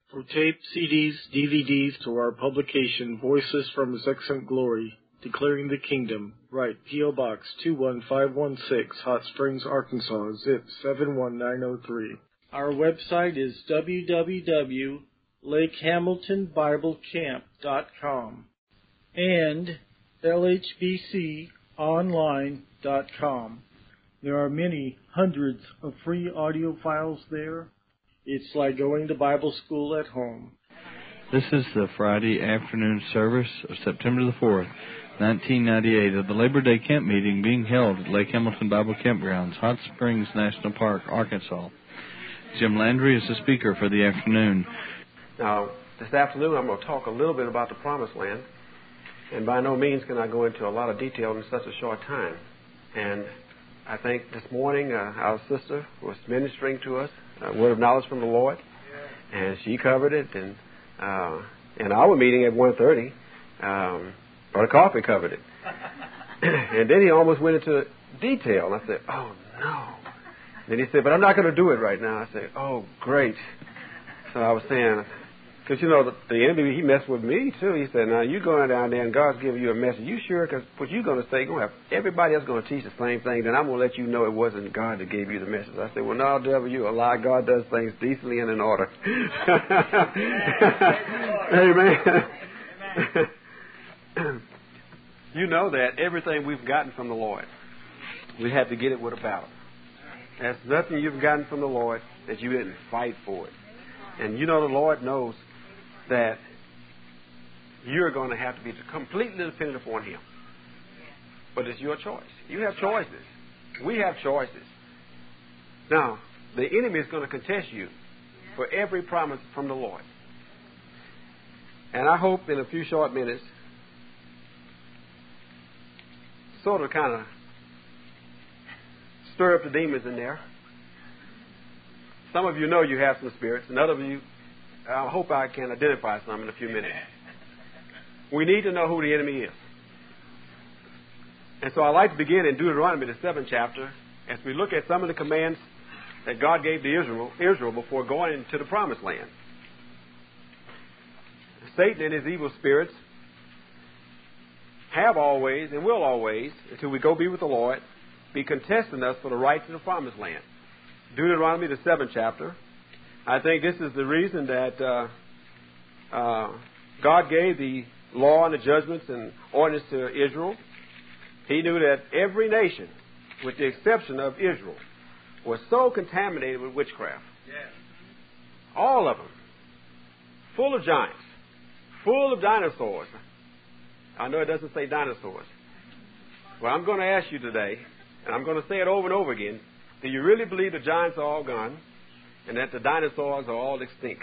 For tape, CDs, DVDs, to our publication, Voices from His Excellent Glory, Declaring the Kingdom, write P.O. Box 21516, Hot Springs, Arkansas, zip 71903. Our website is www.lakehamiltonbiblecamp.com and lhbconline.com. There are many hundreds of free audio files there. It's like going to Bible school at home. This is the Friday afternoon service of September the 4th, 1998, of the Labor Day camp meeting being held at Lake Hamilton Bible Campgrounds, Hot Springs National Park, Arkansas. Jim Landry is the speaker for the afternoon. Now, this afternoon I'm going to talk a little bit about the Promised Land, and by no means can I go into a lot of detail in such a short time. And I think this morning our sister was ministering to us a word of knowledge from the Lord, and she covered it. And in our meeting at 1:30, Brother Coffey covered it. And then he almost went into detail, and I said, oh, no. And then he said, but I'm not going to do it right now. I said, oh, great. So I was saying, because, you know, the enemy, he messed with me, too. He said, now, you going down there and God's giving you a message. You sure? Because what you're going to say, going to have everybody else going to teach the same thing. Then I'm going to let you know it wasn't God that gave you the message. I said, well, no, devil, you a lie. God does things decently and in order. Amen. You know that everything we've gotten from the Lord, we had to get it with a battle. There's nothing you've gotten from the Lord that you didn't fight for it. And you know the Lord knows that you're going to have to be completely dependent upon Him. But it's your choice. You have choices. We have choices. Now, the enemy is going to contest you for every promise from the Lord. And I hope in a few short minutes, sort of kind of stir up the demons in there. Some of you know you have some spirits, and other of you, I hope I can identify some in a few minutes. We need to know who the enemy is. And so I'd like to begin in Deuteronomy, the 7th chapter, as we look at some of the commands that God gave to Israel before going into the Promised Land. Satan and his evil spirits have always and will always, until we go be with the Lord, be contesting us for the right to the Promised Land. Deuteronomy, the 7th chapter. I think this is the reason that God gave the law and the judgments and ordinance to Israel. He knew that every nation, with the exception of Israel, was so contaminated with witchcraft. Yes. All of them. Full of giants. Full of dinosaurs. I know it doesn't say dinosaurs. Well, I'm going to ask you today, and I'm going to say it over and over again, do you really believe the giants are all gone and that the dinosaurs are all extinct?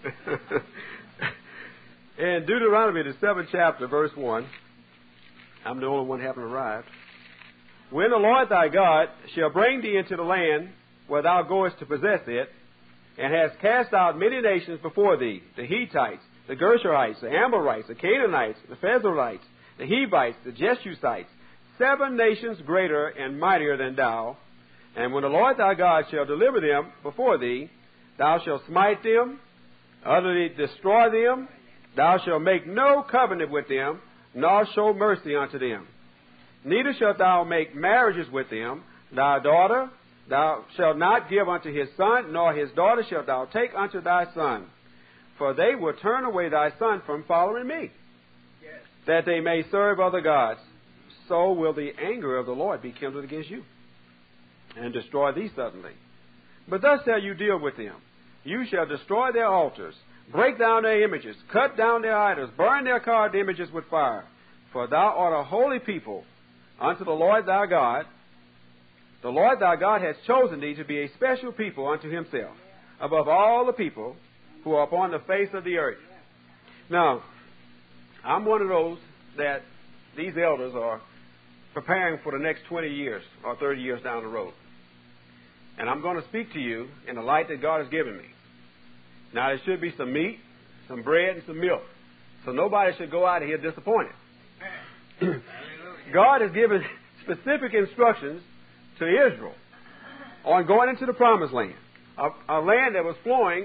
In Deuteronomy, the 7th chapter, verse 1, I'm the only one who haven't arrived. When the Lord thy God shall bring thee into the land where thou goest to possess it, and hast cast out many nations before thee, the Hittites, the Gershurites, the Amorites, the Canaanites, the Pezerites, the Hivites, the Jebusites, 7 nations greater and mightier than thou. And when the Lord thy God shall deliver them before thee, thou shalt smite them, utterly destroy them. Thou shalt make no covenant with them, nor show mercy unto them. Neither shalt thou make marriages with them. Thy daughter thou shalt not give unto his son, nor his daughter shalt thou take unto thy son. For they will turn away thy son from following me, that they may serve other gods. So will the anger of the Lord be kindled against you, and destroy thee suddenly. But thus shall you deal with them. You shall destroy their altars, break down their images, cut down their idols, burn their carved images with fire. For thou art a holy people unto the Lord thy God. The Lord thy God has chosen thee to be a special people unto himself, above all the people who are upon the face of the earth. Now, I'm one of those that these elders are preparing for the next 20 years or 30 years down the road. And I'm going to speak to you in the light that God has given me. Now, there should be some meat, some bread, and some milk. So nobody should go out of here disappointed. God has given specific instructions to Israel on going into the Promised Land, a land that was flowing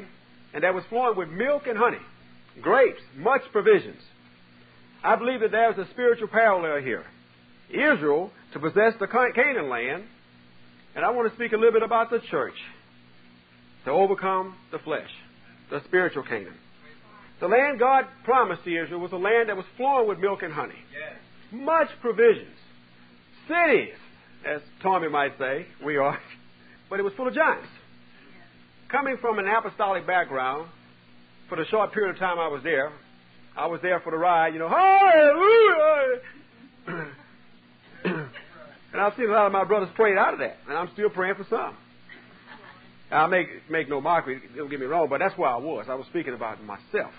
and that was flowing with milk and honey, grapes, much provisions. I believe that there's a spiritual parallel here. Israel to possess the Canaan land, and I want to speak a little bit about the church to overcome the flesh, the spiritual Canaan. The land God promised to Israel was a land that was flowing with milk and honey. Yes. Much provisions. Cities, as Tommy might say, we are, but it was full of giants. Coming from an apostolic background, for the short period of time I was there for the ride, hallelujah! And I've seen a lot of my brothers prayed out of that, and I'm still praying for some. I'll make no mockery, don't get me wrong, but that's where I was. I was speaking about myself.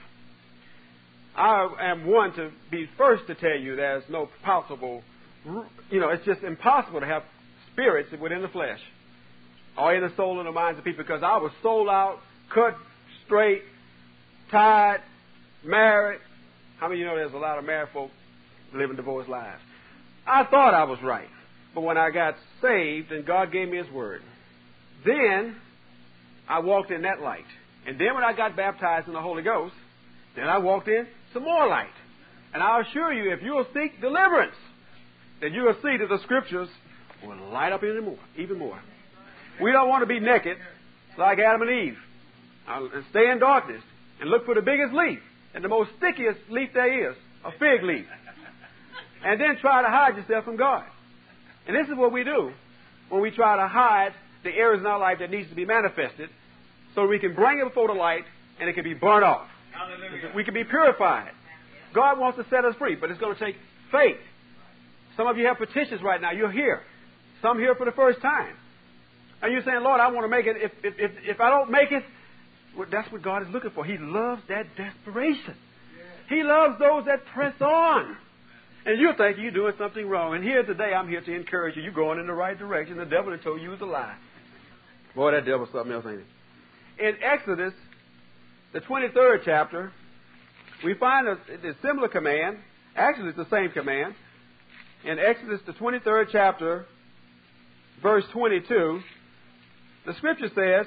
I am one to be first to tell you there's no possible, it's just impossible to have spirits within the flesh or in the soul and the minds of people, because I was sold out, cut straight, tied, married. How many of you know there's a lot of married folk living divorced lives? I thought I was right. But when I got saved and God gave me His Word, then I walked in that light. And then when I got baptized in the Holy Ghost, then I walked in some more light. And I'll assure you, if you'll seek deliverance, then you'll see that the Scriptures will light up even more. We don't want to be naked like Adam and Eve and stay in darkness and look for the biggest leaf and the most stickiest leaf there is, a fig leaf, and then try to hide yourself from God. And this is what we do when we try to hide the areas in our life that needs to be manifested, so we can bring it before the light and it can be burnt off. Hallelujah. We can be purified. God wants to set us free, but it's going to take faith. Some of you have petitions right now. You're here. Some here for the first time. And you're saying, Lord, I want to make it. If I don't make it, well, that's what God is looking for. He loves that desperation. He loves those that press on. And you think you're doing something wrong. And here today, I'm here to encourage you. You're going in the right direction. The devil had told you it was a lie. Boy, that devil's something else, ain't it? In Exodus, the 23rd chapter, we find a similar command. Actually, it's the same command. In Exodus, the 23rd chapter, verse 22, the Scripture says,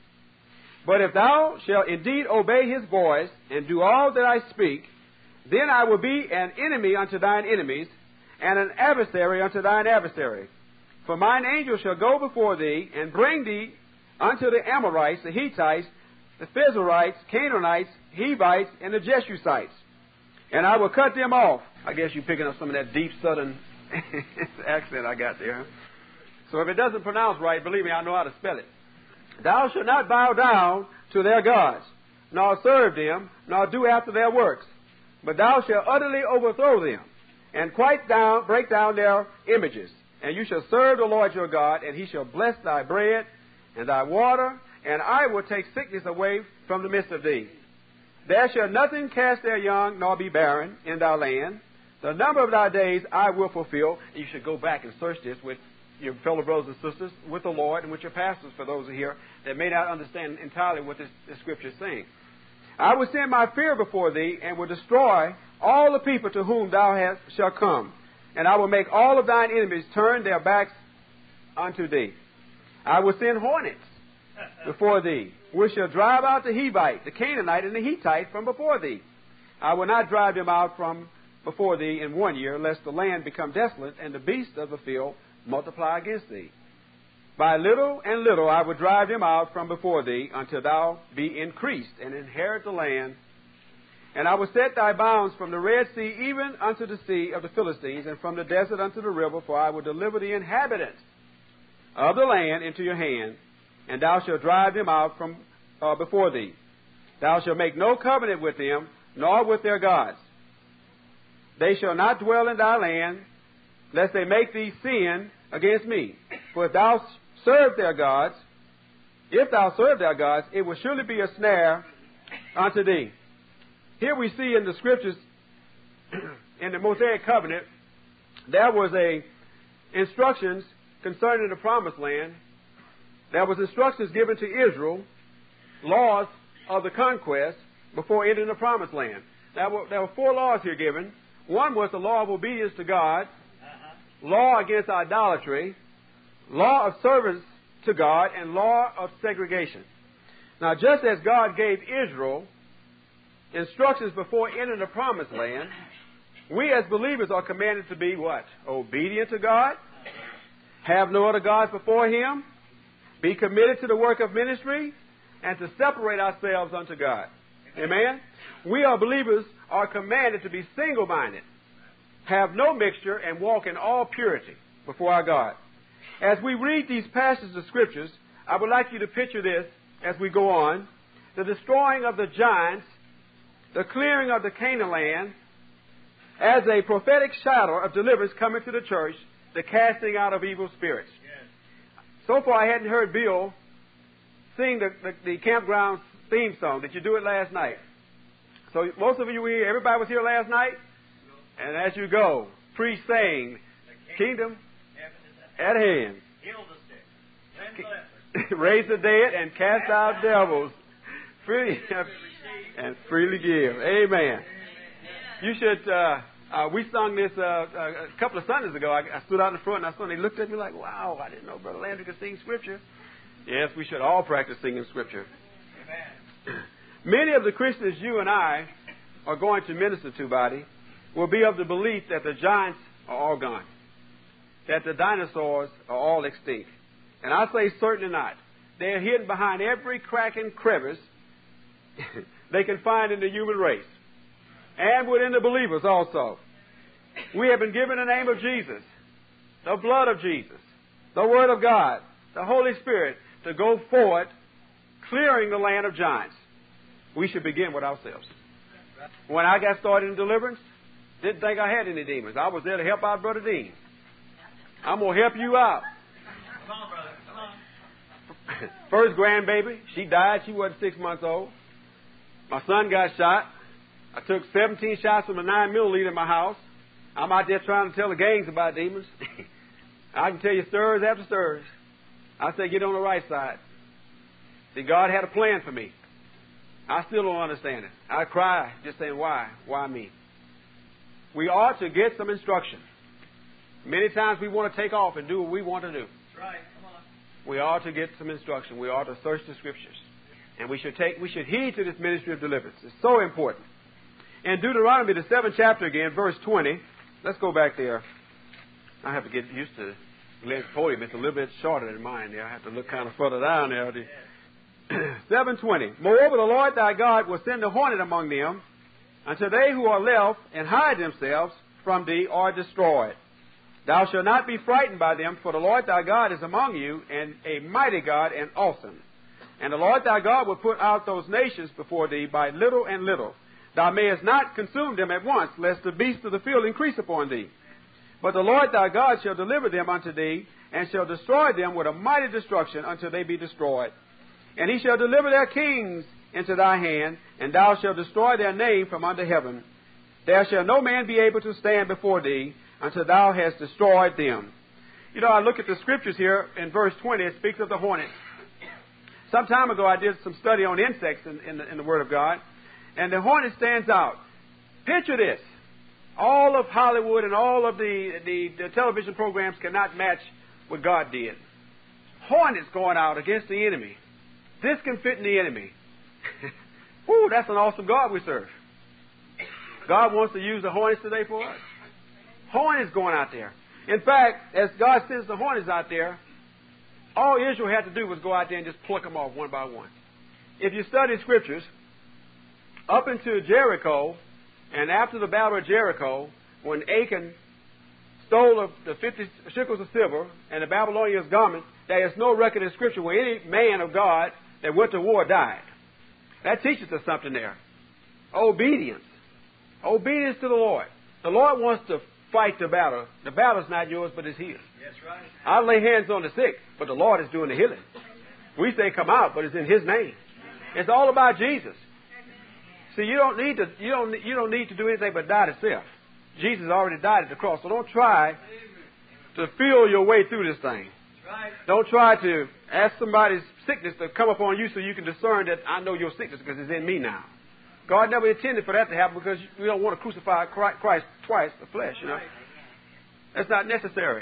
"But if thou shalt indeed obey His voice and do all that I speak, then I will be an enemy unto thine enemies, and an adversary unto thine adversary. For mine angel shall go before thee, and bring thee unto the Amorites, the Hittites, the Pezerites, Canaanites, Hivites, and the Jebusites. And I will cut them off." I guess you're picking up some of that deep southern accent I got there. Huh? So if it doesn't pronounce right, believe me, I know how to spell it. "Thou shalt not bow down to their gods, nor serve them, nor do after their works. But thou shalt utterly overthrow them, and break down their images. And you shall serve the Lord your God, and He shall bless thy bread and thy water, and I will take sickness away from the midst of thee. There shall nothing cast their young, nor be barren in thy land. The number of thy days I will fulfill." And you should go back and search this with your fellow brothers and sisters, with the Lord, and with your pastors, for those who are here that may not understand entirely what this Scripture is saying. "I will send my fear before thee, and will destroy all the people to whom thou shalt come. And I will make all of thine enemies turn their backs unto thee. I will send hornets before thee, which shall drive out the Hivite, the Canaanite, and the Hittite from before thee. I will not drive them out from before thee in 1 year, lest the land become desolate, and the beasts of the field multiply against thee. By little and little I will drive them out from before thee, until thou be increased, and inherit the land. And I will set thy bounds from the Red Sea even unto the sea of the Philistines, and from the desert unto the river, for I will deliver the inhabitants of the land into your hand, and thou shalt drive them out from before thee. Thou shalt make no covenant with them, nor with their gods. They shall not dwell in thy land, lest they make thee sin against me. For if thou serve their gods, it will surely be a snare unto thee." Here we see in the Scriptures, in the Mosaic covenant, there was instructions concerning the promised land. There was instructions given to Israel, laws of the conquest before entering the promised land. There were 4 laws here given. One was the law of obedience to God, law against idolatry, law of service to God, and law of segregation. Now, just as God gave Israel instructions before entering the promised land, we as believers are commanded to be what? Obedient to God, have no other gods before Him, be committed to the work of ministry, and to separate ourselves unto God. Amen? We are believers are commanded to be single-minded, have no mixture, and walk in all purity before our God. As we read these passages of Scriptures, I would like you to picture this as we go on. The destroying of the giants, the clearing of the Canaan land, as a prophetic shadow of deliverance coming to the church, the casting out of evil spirits. Yes. So far, I hadn't heard Bill sing the campground theme song. Did you do it last night? So most of you were here. Everybody was here last night? And as you go, pre-saying, Kingdom at hand. Heal the sick. Raise the dead and cast out devils. Freely and freely give. Amen. You should, we sung this a couple of Sundays ago. I stood out in the front and I saw they looked at me like, wow, I didn't know Brother Landry could sing Scripture. Yes, we should all practice singing Scripture. Amen. Many of the Christians you and I are going to minister to, buddy, will be of the belief that the giants are all gone, that the dinosaurs are all extinct. And I say certainly not. They are hidden behind every crack and crevice they can find in the human race, and within the believers also. We have been given the name of Jesus, the blood of Jesus, the Word of God, the Holy Spirit, to go forward, clearing the land of giants. We should begin with ourselves. When I got started in deliverance, didn't think I had any demons. I was there to help out Brother Dean. I'm going to help you out. Come on, brother. Come on. First grandbaby, she died. She wasn't 6 months old. My son got shot. I took 17 shots from a 9mm in my house. I'm out there trying to tell the gangs about demons. I can tell you stirs after stirs. I say, get on the right side. See, God had a plan for me. I still don't understand it. I cry just saying, why? Why me? We ought to get some instruction. Many times we want to take off and do what we want to do. That's right. Come on. We ought to get some instruction. We ought to search the Scriptures. And we should heed to this ministry of deliverance. It's so important. In Deuteronomy, the 7th chapter again, verse 20. Let's go back there. I have to get used to Glenn's podium. It's a little bit shorter than mine there. I have to look kind of further down there. 7:20. Moreover, the Lord thy God will send a hornet among them, until they who are left and hide themselves from thee are destroyed. Thou shalt not be frightened by them, for the Lord thy God is among you, and a mighty God and awesome. And the Lord thy God will put out those nations before thee by little and little. Thou mayest not consume them at once, lest the beasts of the field increase upon thee. But the Lord thy God shall deliver them unto thee, and shall destroy them with a mighty destruction until they be destroyed. And he shall deliver their kings into thy hand, and thou shalt destroy their name from under heaven. There shall no man be able to stand before thee until thou hast destroyed them. You know, I look at the Scriptures here in verse 20. It speaks of the hornet. Some time ago, I did some study on insects in the Word of God, and the hornet stands out. Picture this. All of Hollywood and all of the television programs cannot match what God did. Hornets going out against the enemy. This can fit in the enemy. Woo, that's an awesome God we serve. God wants to use the hornets today for us. Hornets going out there. In fact, as God sends the hornets out there, all Israel had to do was go out there and just pluck them off one by one. If you study Scriptures, up into Jericho, and after the battle of Jericho, when Achan stole the 50 shekels of silver and the Babylonians' garment, there is no record in Scripture where any man of God that went to war died. That teaches us something there. Obedience. Obedience to the Lord. The Lord wants to fight the battle. The battle's not yours, but it's His. That's right. I lay hands on the sick, but the Lord is doing the healing. We say come out, but it's in His name. It's all about Jesus. See, you don't need to do anything but die to self. Jesus already died at the cross, so don't try to feel your way through this thing. Right. Don't try to ask somebody's sickness to come upon you so you can discern that I know your sickness because it's in me now. God never intended for that to happen because we don't want to crucify Christ twice, the flesh, you know. That's not necessary.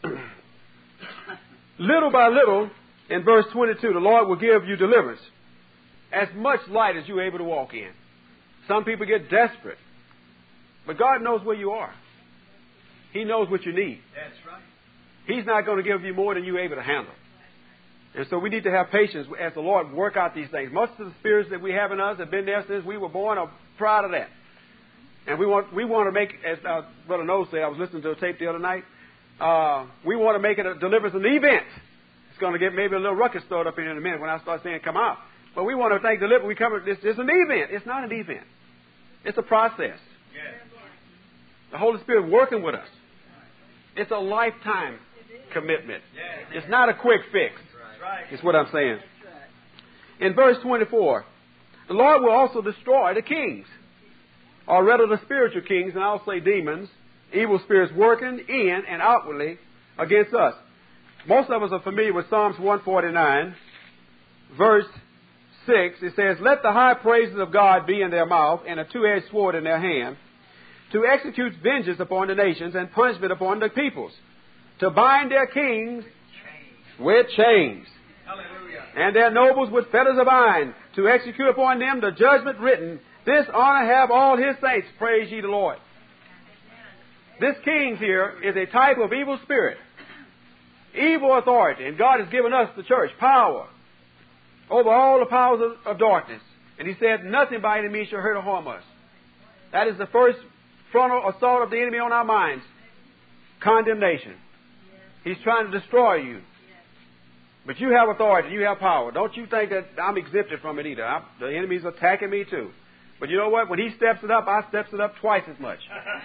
Little by little, in verse 22, the Lord will give you deliverance. as much light as you're able to walk in. Some people get desperate. But God knows where you are. He knows what you need. That's right. He's not going to give you more than you're able to handle. And so we need to have patience as the Lord work out these things. Most of the spirits that we have in us have been there since we were born. I'm proud of that. And we want to make, as Brother Noel said, I was listening to a tape the other night, we want to make it a deliverance an event. It's going to get maybe a little ruckus started up in a minute when I start saying come out. But we want to think deliverance, it's an event. It's not an event. It's a process. The Holy Spirit working with us. It's a lifetime commitment. It's not a quick fix. Is what I'm saying. In verse 24, the Lord will also destroy the kings, or rather the spiritual kings, and I'll say demons, evil spirits working in and outwardly against us. Most of us are familiar with Psalms 149, verse 6. It says, "Let the high praises of God be in their mouth, and a two-edged sword in their hand, to execute vengeance upon the nations and punishment upon the peoples, to bind their kings with chains, Hallelujah. and their nobles with fetters of iron, to execute upon them the judgment written. This honor have all his saints. Praise ye the Lord." This kings here is a type of evil spirit, evil authority, and God has given us, the church, power over all the powers of darkness. And He said, nothing by any means shall hurt or harm us. That is the first frontal assault of the enemy on our minds. Condemnation. He's trying to destroy you. But you have authority, you have power. Don't you think that I'm exempted from it either. The enemy's attacking me too. But you know what? When he steps it up, I steps it up twice as much.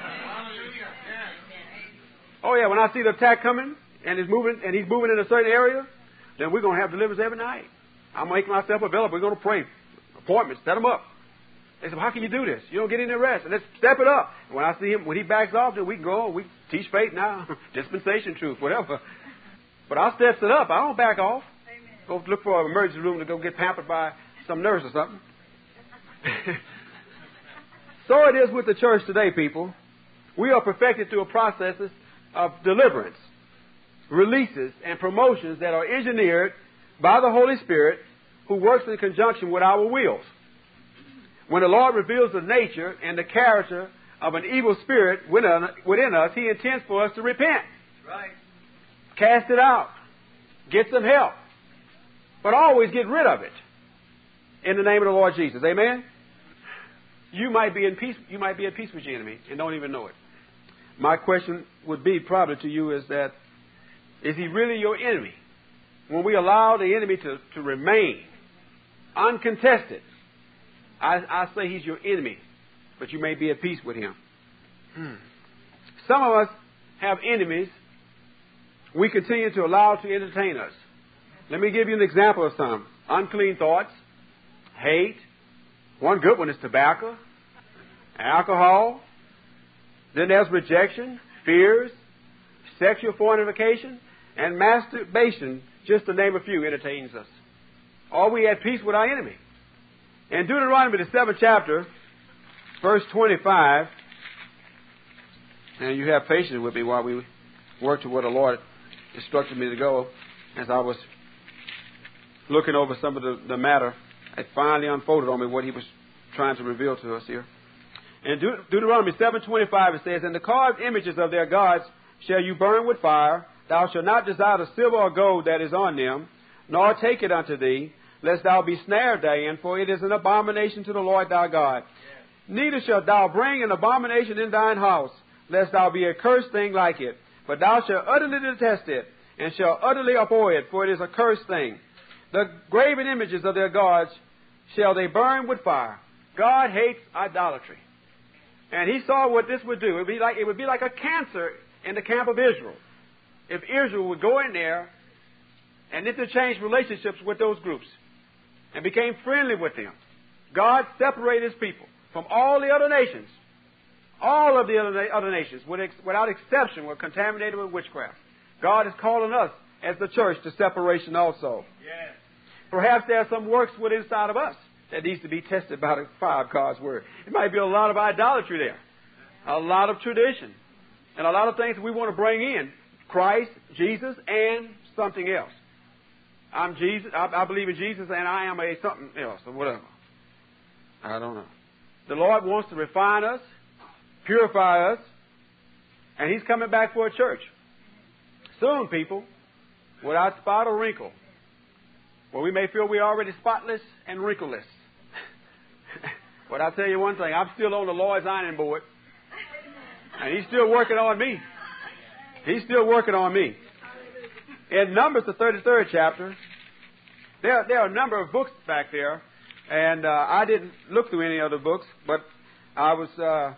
Oh yeah, when I see the attack coming and he's moving in a certain area, then we're going to have deliverance every night. I'll make myself available. We're going to pray. Appointments, set them up. They said, "How can you do this? You don't get any rest." And let's step it up. And when I see him, when he backs off, then we can go. We teach faith now, dispensation truth, whatever. But I steps it up. I don't back off. Go look for an emergency room to go get pampered by some nurse or something. So it is with the church today, people. We are perfected through a process of deliverance, releases, and promotions that are engineered by the Holy Spirit, who works in conjunction with our wills. When the Lord reveals the nature and the character of an evil spirit within us, He intends for us to repent. Right. Cast it out. Get some help. But always get rid of it. In the name of the Lord Jesus. Amen? You might be in peace. You might be at peace with your enemy and don't even know it. My question would be probably to you is that, is he really your enemy? When we allow the enemy to remain uncontested, I say he's your enemy, but you may be at peace with him. Some of us have enemies we continue to allow to entertain us. Let me give you an example of some. Unclean thoughts, hate. One good one is tobacco, alcohol. Then there's rejection, fears, sexual fornication, and masturbation, just to name a few, entertains us. Are we at peace with our enemy? In Deuteronomy, the 7th chapter, verse 25, and you have patience with me while we work to where the Lord instructed me to go, as I was looking over some of the matter, it finally unfolded on me what He was trying to reveal to us here. In Deuteronomy 7:25 it says, "And the carved images of their gods shall you burn with fire. Thou shalt not desire the silver or gold that is on them, nor take it unto thee, lest thou be snared therein, for it is an abomination to the Lord thy God. Neither shalt thou bring an abomination in thine house, lest thou be a cursed thing like it. But thou shalt utterly detest it, and shalt utterly abhor it, for it is a cursed thing. The graven images of their gods shall they burn with fire." God hates idolatry. And He saw what this would do. It would be like a cancer in the camp of Israel. If Israel would go in there and interchange relationships with those groups and became friendly with them, God separated His people from all the other nations. All of the other nations, without exception, were contaminated with witchcraft. God is calling us as the church to separation also. Yes. Perhaps there are some works within inside of us that needs to be tested by the fire of God's Word. It might be a lot of idolatry there, a lot of tradition, and a lot of things we want to bring in. Christ, Jesus, and something else. I'm Jesus. I believe in Jesus, and I am a something else or whatever. I don't know. The Lord wants to refine us, purify us, and He's coming back for a church. Soon, people, without spot or wrinkle, where we may feel we're already spotless and wrinkleless. But I'll tell you one thing, I'm still on the Lord's ironing board, and He's still working on me. He's still working on me. In Numbers, the 33rd chapter, there are a number of books back there, and I didn't look through any other books, but I was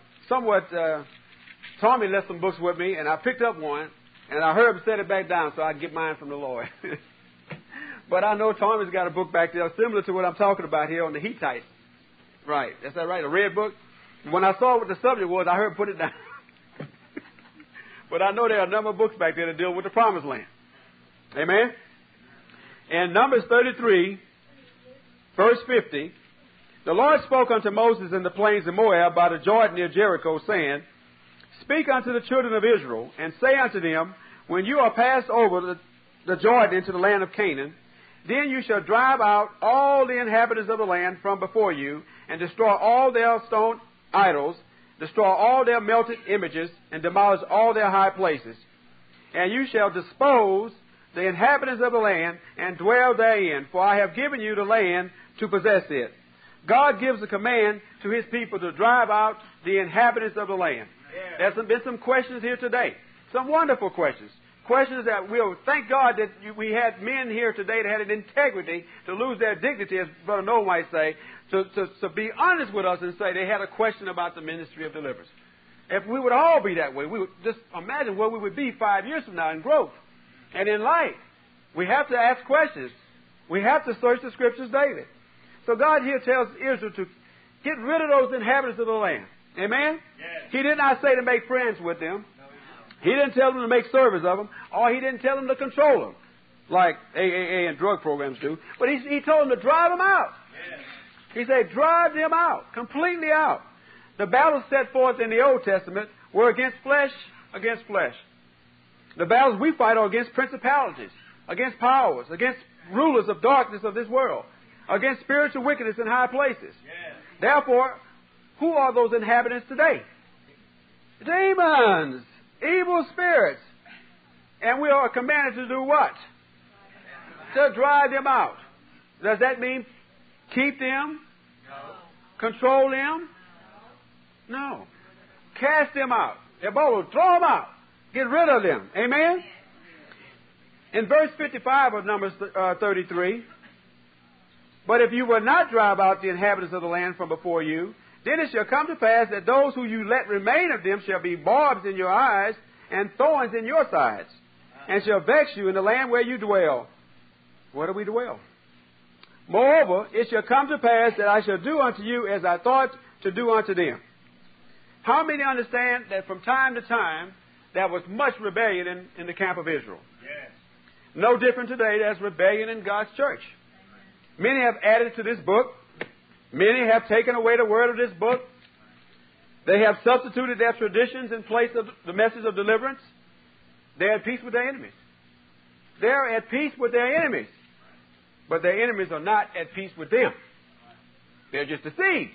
Tommy left some books with me, and I picked up one, and I heard him set it back down so I could get mine from the Lord. But I know Tommy's got a book back there similar to what I'm talking about here on the Hittites. Right, is that right? A red book? When I saw what the subject was, I heard him put it down. But I know there are a number of books back there that deal with the Promised Land. Amen? In Numbers 33, verse 50, the Lord spoke unto Moses in the plains of Moab by the Jordan near Jericho, saying, Speak unto the children of Israel, and say unto them, When you are passed over the Jordan into the land of Canaan, then you shall drive out all the inhabitants of the land from before you, and destroy all their stone idols, destroy all their melted images, and demolish all their high places. And you shall dispose the inhabitants of the land, and dwell therein, for I have given you the land to possess it. God gives a command to His people to drive out the inhabitants of the land. Yeah. There's been some questions here today. Some wonderful questions. Questions that we'll thank God that we had men here today that had an integrity to lose their dignity, as Brother Noel might say, to be honest with us and say they had a question about the ministry of deliverance. If we would all be that way, we would just imagine where we would be 5 years from now in growth and in life. We have to ask questions. We have to search the Scriptures daily. So God here tells Israel to get rid of those inhabitants of the land. Amen? Yes. He did not say to make friends with them. He didn't tell them to make service of them, or He didn't tell them to control them, like AAA and drug programs do. But He told them to drive them out. Yes. He said, drive them out, completely out. The battles set forth in the Old Testament were against flesh. The battles we fight are against principalities, against powers, against rulers of darkness of this world, against spiritual wickedness in high places. Yes. Therefore, who are those inhabitants today? Demons, evil spirits. And we are commanded to do what? To drive them out. Does that mean keep them? No. Control them? No. Cast them out. Ebola, throw them out. Get rid of them. Amen? In verse 55 of Numbers 33, But if you will not drive out the inhabitants of the land from before you, then it shall come to pass that those who you let remain of them shall be barbs in your eyes and thorns in your sides, and shall vex you in the land where you dwell. Where do we dwell? Moreover, it shall come to pass that I shall do unto you as I thought to do unto them. How many understand that from time to time there was much rebellion in the camp of Israel? Yes. No different today. There's rebellion in God's church. Many have added to this book. Many have taken away the word of this book. They have substituted their traditions in place of the message of deliverance. They're at peace with their enemies. They're at peace with their enemies. But their enemies are not at peace with them. They're just deceived.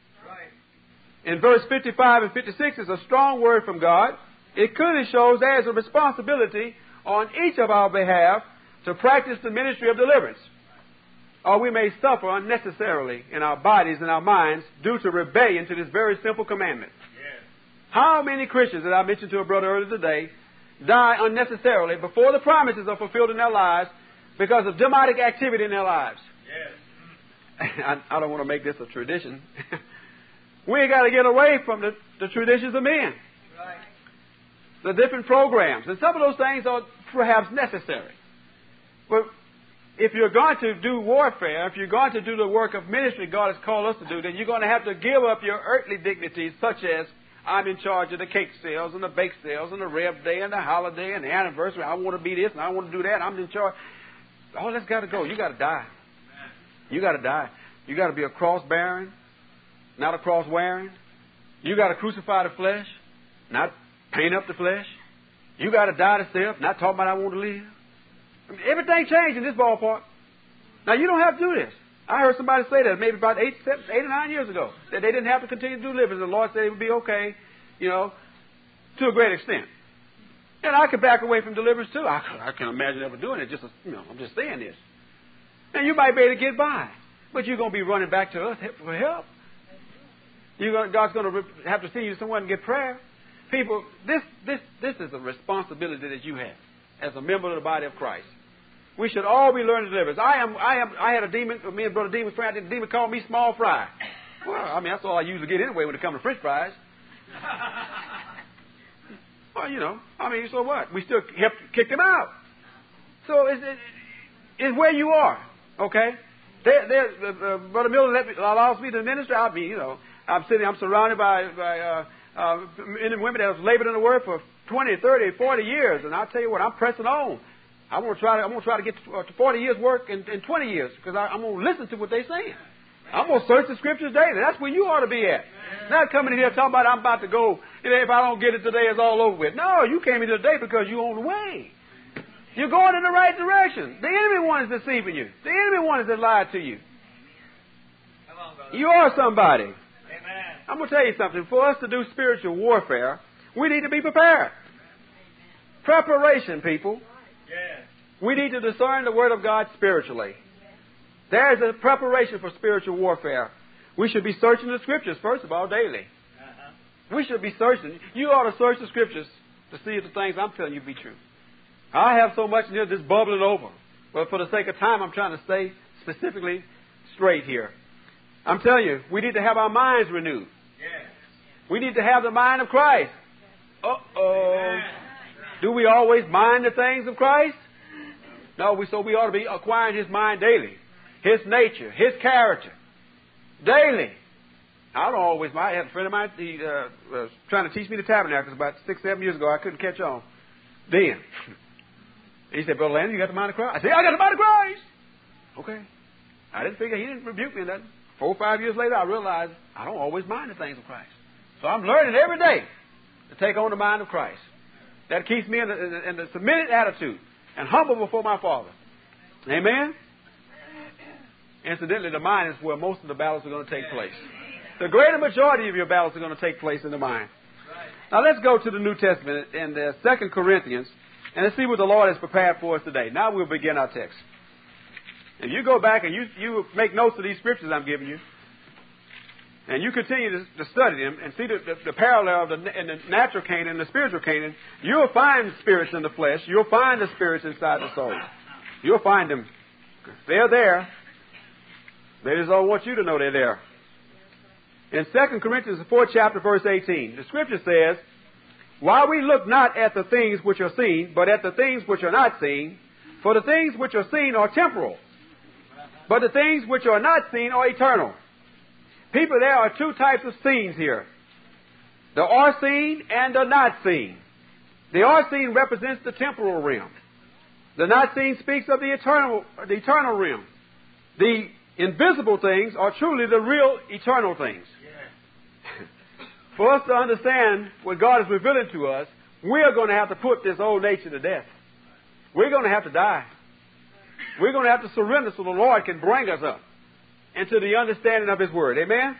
In verse 55 and 56 is a strong word from God. It clearly shows there is a responsibility on each of our behalf to practice the ministry of deliverance, or we may suffer unnecessarily in our bodies and our minds due to rebellion to this very simple commandment. Yes. How many Christians, that I mentioned to a brother earlier today, die unnecessarily before the promises are fulfilled in their lives because of demonic activity in their lives? Yes. I don't want to make this a tradition. We got to get away from the traditions of men. Right. The different programs. And some of those things are perhaps necessary. But if you're going to do warfare, if you're going to do the work of ministry God has called us to do, then you're going to have to give up your earthly dignities, such as I'm in charge of the cake sales and the bake sales and the Rev Day and the holiday and the anniversary. I want to be this and I want to do that. I'm in charge. All that's got to go. You got to die. You got to die. You got to be a cross bearing, not a cross wearing. You got to crucify the flesh, not paint up the flesh. You got to die to self, not talk about I want to live. I mean, everything changed in this ballpark. Now, you don't have to do this. I heard somebody say that maybe about 8 or 9 years ago, that they didn't have to continue to do deliverance. The Lord said it would be okay, to a great extent. And I could back away from deliverance too. I can imagine ever doing it. I'm just saying this. And you might be able to get by, but you're going to be running back to us for help. God's going to have to send you to someone and get prayer. People, this is a responsibility that you have as a member of the body of Christ. We should all be learning deliverance. I had a demon, me and Brother Demon friend, the demon called me small fry. Well, that's all I usually get anyway when it comes to French fries. Well, so what? We still kicked him out. So it's where you are, okay? Brother Miller allows me to minister. I'm surrounded by men and women that have labored in the Word for 20, 30, 40 years, and I'll tell you what, I'm pressing on. I'm going to try to get to 40 years' work in 20 years, because I'm going to listen to what they're saying. I'm going to search the Scriptures daily. That's where you ought to be at. Not coming in here talking about I'm about to go, if I don't get it today, it's all over with. No, you came in today because you're on the way. You're going in the right direction. The enemy one is deceiving you. The enemy one is that lied to you. Come on, brother. You are somebody. Amen. I'm going to tell you something. For us to do spiritual warfare, we need to be prepared. Preparation, people. Yes. We need to discern the Word of God spiritually. There's a preparation for spiritual warfare. We should be searching the Scriptures, first of all, daily. We should be searching. You ought to search the Scriptures to see if the things I'm telling you be true. I have so much in here just bubbling over. But for the sake of time, I'm trying to stay specifically straight here. I'm telling you, we need to have our minds renewed. Yes. We need to have the mind of Christ. Uh-oh. Do we always mind the things of Christ? No, so we ought to be acquiring His mind daily. His nature, His character. Daily. I don't always mind. I had a friend of mine, he was trying to teach me the tabernacles about 6, 7 years ago. I couldn't catch on then. He said, Brother Landon, you got the mind of Christ? I said, I got the mind of Christ. Okay. I didn't figure, he didn't rebuke me in that. 4 or 5 years later, I realized I don't always mind the things of Christ. So I'm learning every day to take on the mind of Christ. That keeps me in the submitted attitude and humble before my Father. Amen? Incidentally, the mind is where most of the battles are going to take place. The greater majority of your battles are going to take place in the mind. Now let's go to the New Testament in 2 Corinthians, and let's see what the Lord has prepared for us today. Now we'll begin our text. And you go back and you make notes of these scriptures I'm giving you, and you continue to study them and see the parallel in the natural Canaan and the spiritual Canaan, you'll find spirits in the flesh. You'll find the spirits inside the soul. You'll find them. They're there. They just don't want you to know they're there. In 2 Corinthians, the 4th chapter, verse 18, the Scripture says, while we look not at the things which are seen, but at the things which are not seen, for the things which are seen are temporal, but the things which are not seen are eternal. People, there are two types of scenes here. The are seen and the not seen. The are seen represents the temporal realm. The not seen speaks of the eternal realm. The invisible things are truly the real eternal things. For us to understand what God is revealing to us, we are going to have to put this old nature to death. We're going to have to die. We're going to have to surrender so the Lord can bring us up into the understanding of His Word. Amen?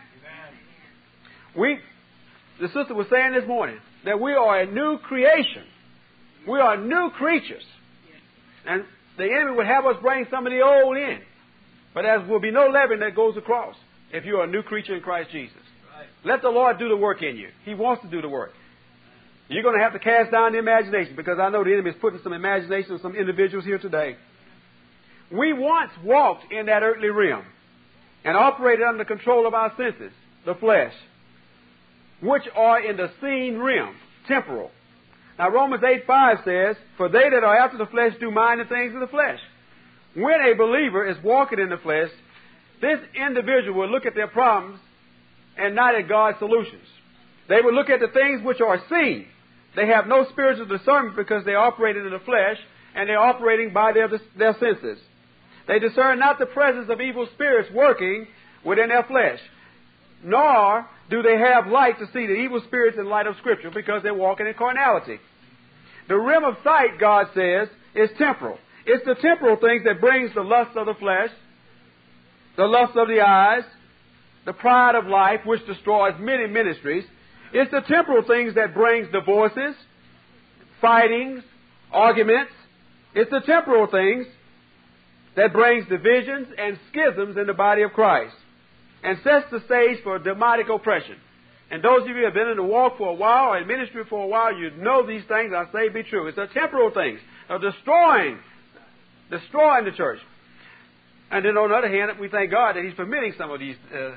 The sister was saying this morning that we are a new creation. We are new creatures. And the enemy would have us bring some of the old in. But there will be no leaven that goes across if you are a new creature in Christ Jesus. Right. Let the Lord do the work in you. He wants to do the work. You're going to have to cast down the imagination, because I know the enemy is putting some imagination on some individuals here today. We once walked in that earthly realm and operated under the control of our senses, the flesh, which are in the seen realm, temporal. Now Romans 8:5 says, for they that are after the flesh do mind the things of the flesh. When a believer is walking in the flesh, this individual will look at their problems and not at God's solutions. They will look at the things which are seen. They have no spiritual discernment because they operate in the flesh and they're operating by their senses. They discern not the presence of evil spirits working within their flesh, nor do they have light to see the evil spirits in light of Scripture, because they're walking in carnality. The realm of sight, God says, is temporal. It's the temporal things that brings the lust of the flesh, the lust of the eyes, the pride of life, which destroys many ministries. It's the temporal things that brings divorces, fightings, arguments. It's the temporal things that brings divisions and schisms in the body of Christ and sets the stage for demonic oppression. And those of you who have been in the walk for a while or in ministry for a while, you know these things I say be true. It's the temporal things of destroying the church. And then on the other hand, we thank God that He's permitting some of these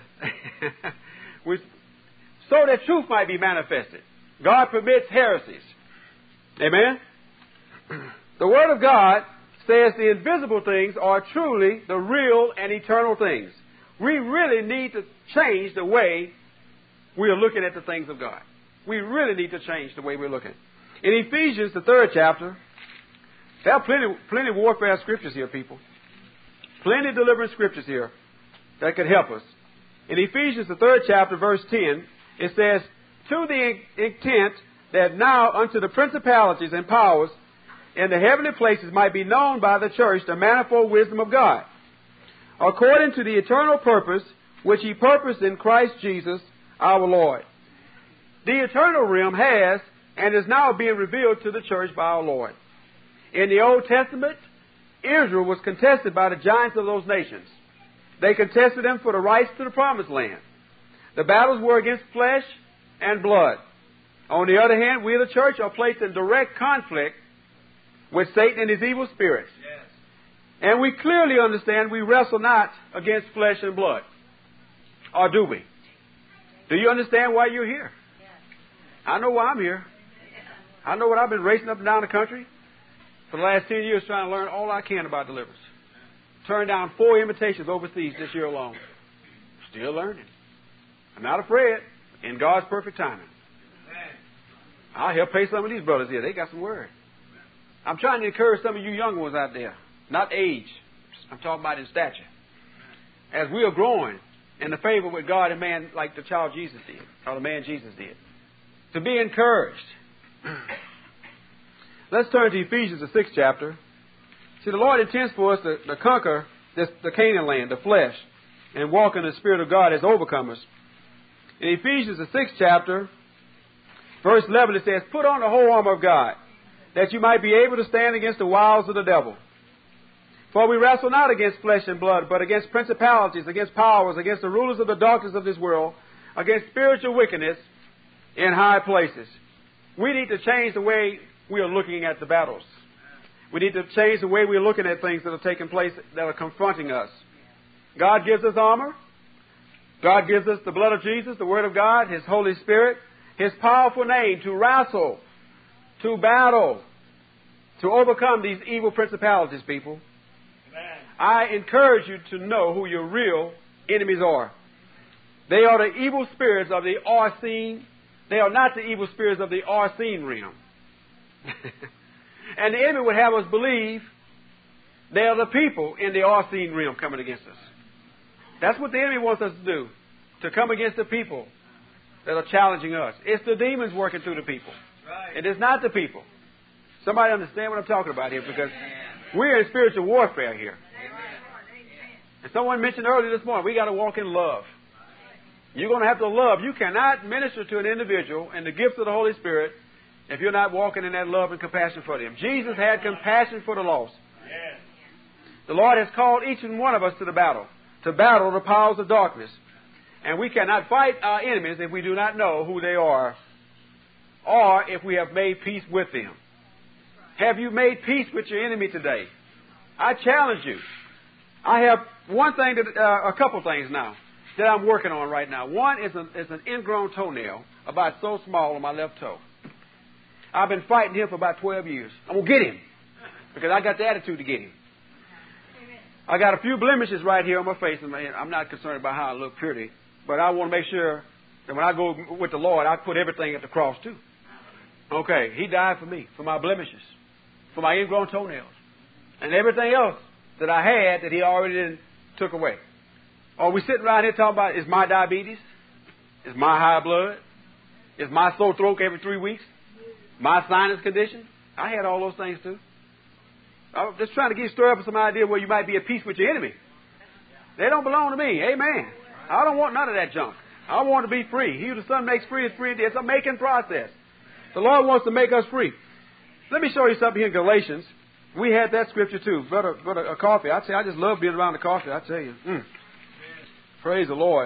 so that truth might be manifested. God permits heresies. Amen? The Word of God says the invisible things are truly the real and eternal things. We really need to change the way we are looking at the things of God. We really need to change the way we're looking. In Ephesians, the 3rd chapter, there are plenty of warfare scriptures here, people. Plenty of deliverance scriptures here that could help us. In Ephesians, the 3rd chapter, verse 10, it says, to the intent that now unto the principalities and powers in the heavenly places might be known by the church the manifold wisdom of God, according to the eternal purpose which He purposed in Christ Jesus our Lord. The eternal realm has and is now being revealed to the church by our Lord. In the Old Testament, Israel was contested by the giants of those nations. They contested them for the rights to the promised land. The battles were against flesh and blood. On the other hand, we, the church, are placed in direct conflict with Satan and his evil spirits. Yes. And we clearly understand we wrestle not against flesh and blood. Or do we? Do you understand why you're here? Yes. I know why I'm here. I know what I've been racing up and down the country for the last 10 years trying to learn all I can about deliverance. Turned down 4 invitations overseas this year alone. Still learning. I'm not afraid. In God's perfect timing. I'll help pay some of these brothers here. They got some word. I'm trying to encourage some of you young ones out there. Not age. I'm talking about in stature. As we are growing in the favor with God and man like the child Jesus did. Or the man Jesus did. To be encouraged. Let's turn to Ephesians, the 6th chapter. See, the Lord intends for us to conquer the Canaan land, the flesh, and walk in the Spirit of God as overcomers. In Ephesians, the 6th chapter, verse 11, it says, put on the whole armor of God, that you might be able to stand against the wiles of the devil. For we wrestle not against flesh and blood, but against principalities, against powers, against the rulers of the darkness of this world, against spiritual wickedness in high places. We need to change the way we are looking at the battles. We need to change the way we are looking at things that are taking place, that are confronting us. God gives us armor. God gives us the blood of Jesus, the Word of God, His Holy Spirit, His powerful name to wrestle, to battle, to overcome these evil principalities, people. Amen. I encourage you to know who your real enemies are. They are the evil spirits of the unseen. They are not the evil spirits of the unseen realm. And the enemy would have us believe they are the people in the unseen realm coming against us. That's what the enemy wants us to do, to come against the people that are challenging us. It's the demons working through the people. Right. It is not the people. Somebody understand what I'm talking about here, because we're in spiritual warfare here. And someone mentioned earlier this morning, we got to walk in love. You're going to have to love. You cannot minister to an individual in the gifts of the Holy Spirit if you're not walking in that love and compassion for them. Jesus had compassion for the lost. Yes. The Lord has called each and one of us to the battle the powers of darkness. And we cannot fight our enemies if we do not know who they are, or if we have made peace with them. Have you made peace with your enemy today? I challenge you. I have a couple things now that I'm working on right now. One is an ingrown toenail, about so small on my left toe. I've been fighting him for about 12 years. I'm going to get him, because I got the attitude to get him. I got a few blemishes right here on my face, and I'm not concerned about how I look pretty, but I want to make sure that when I go with the Lord, I put everything at the cross too. Okay, He died for me, for my blemishes, for my ingrown toenails, and everything else that I had that He already took away. Are we sitting around here talking about, is my diabetes? Is my high blood? Is my sore throat every 3 weeks? My sinus condition? I had all those things too. I'm just trying to stir up some idea where you might be at peace with your enemy. They don't belong to me. Amen. I don't want none of that junk. I want to be free. He who the Son makes free is free indeed. It's a making process. The Lord wants to make us free. Let me show you something here in Galatians. We had that scripture too. Brother Coffee. I tell you, I just love being around the coffee. I tell you. Praise the Lord.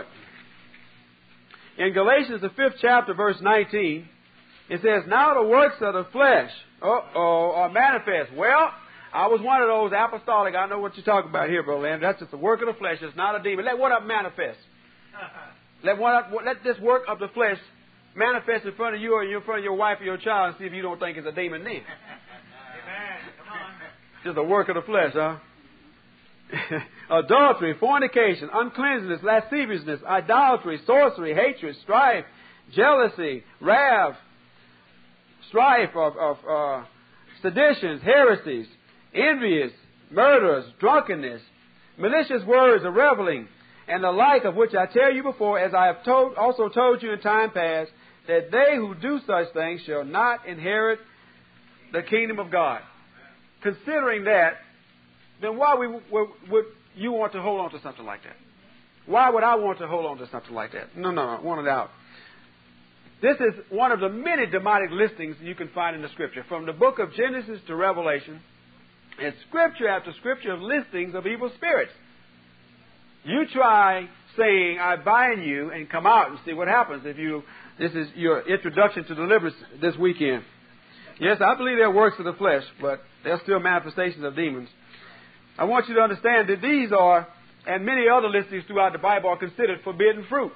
In Galatians, the 5th chapter, verse 19, it says, now the works of the flesh, are manifest. Well, I was one of those apostolic. I know what you're talking about here, Brother Land. That's just the work of the flesh. It's not a demon. Let what up manifest. Let this work of the flesh manifest in front of you or in front of your wife or your child and see if you don't think it's a demon then. Amen. Come on. Just the work of the flesh, huh? Adultery, fornication, uncleanness, lasciviousness, idolatry, sorcery, hatred, strife, jealousy, wrath, strife of seditions, heresies, envious, murderers, drunkenness, malicious words of reveling, and the like, of which I tell you before, as I have also told you in time past, that they who do such things shall not inherit the kingdom of God. Considering that, then why would you want to hold on to something like that? Why would I want to hold on to something like that? No, I want it out. This is one of the many demonic listings you can find in the Scripture. From the book of Genesis to Revelation, it's Scripture after Scripture of listings of evil spirits. You try saying, I bind you, and come out and see what happens this is your introduction to deliverance this weekend. Yes, I believe there are works of the flesh, but there are still manifestations of demons. I want you to understand that these are, and many other listings throughout the Bible, are considered forbidden fruit.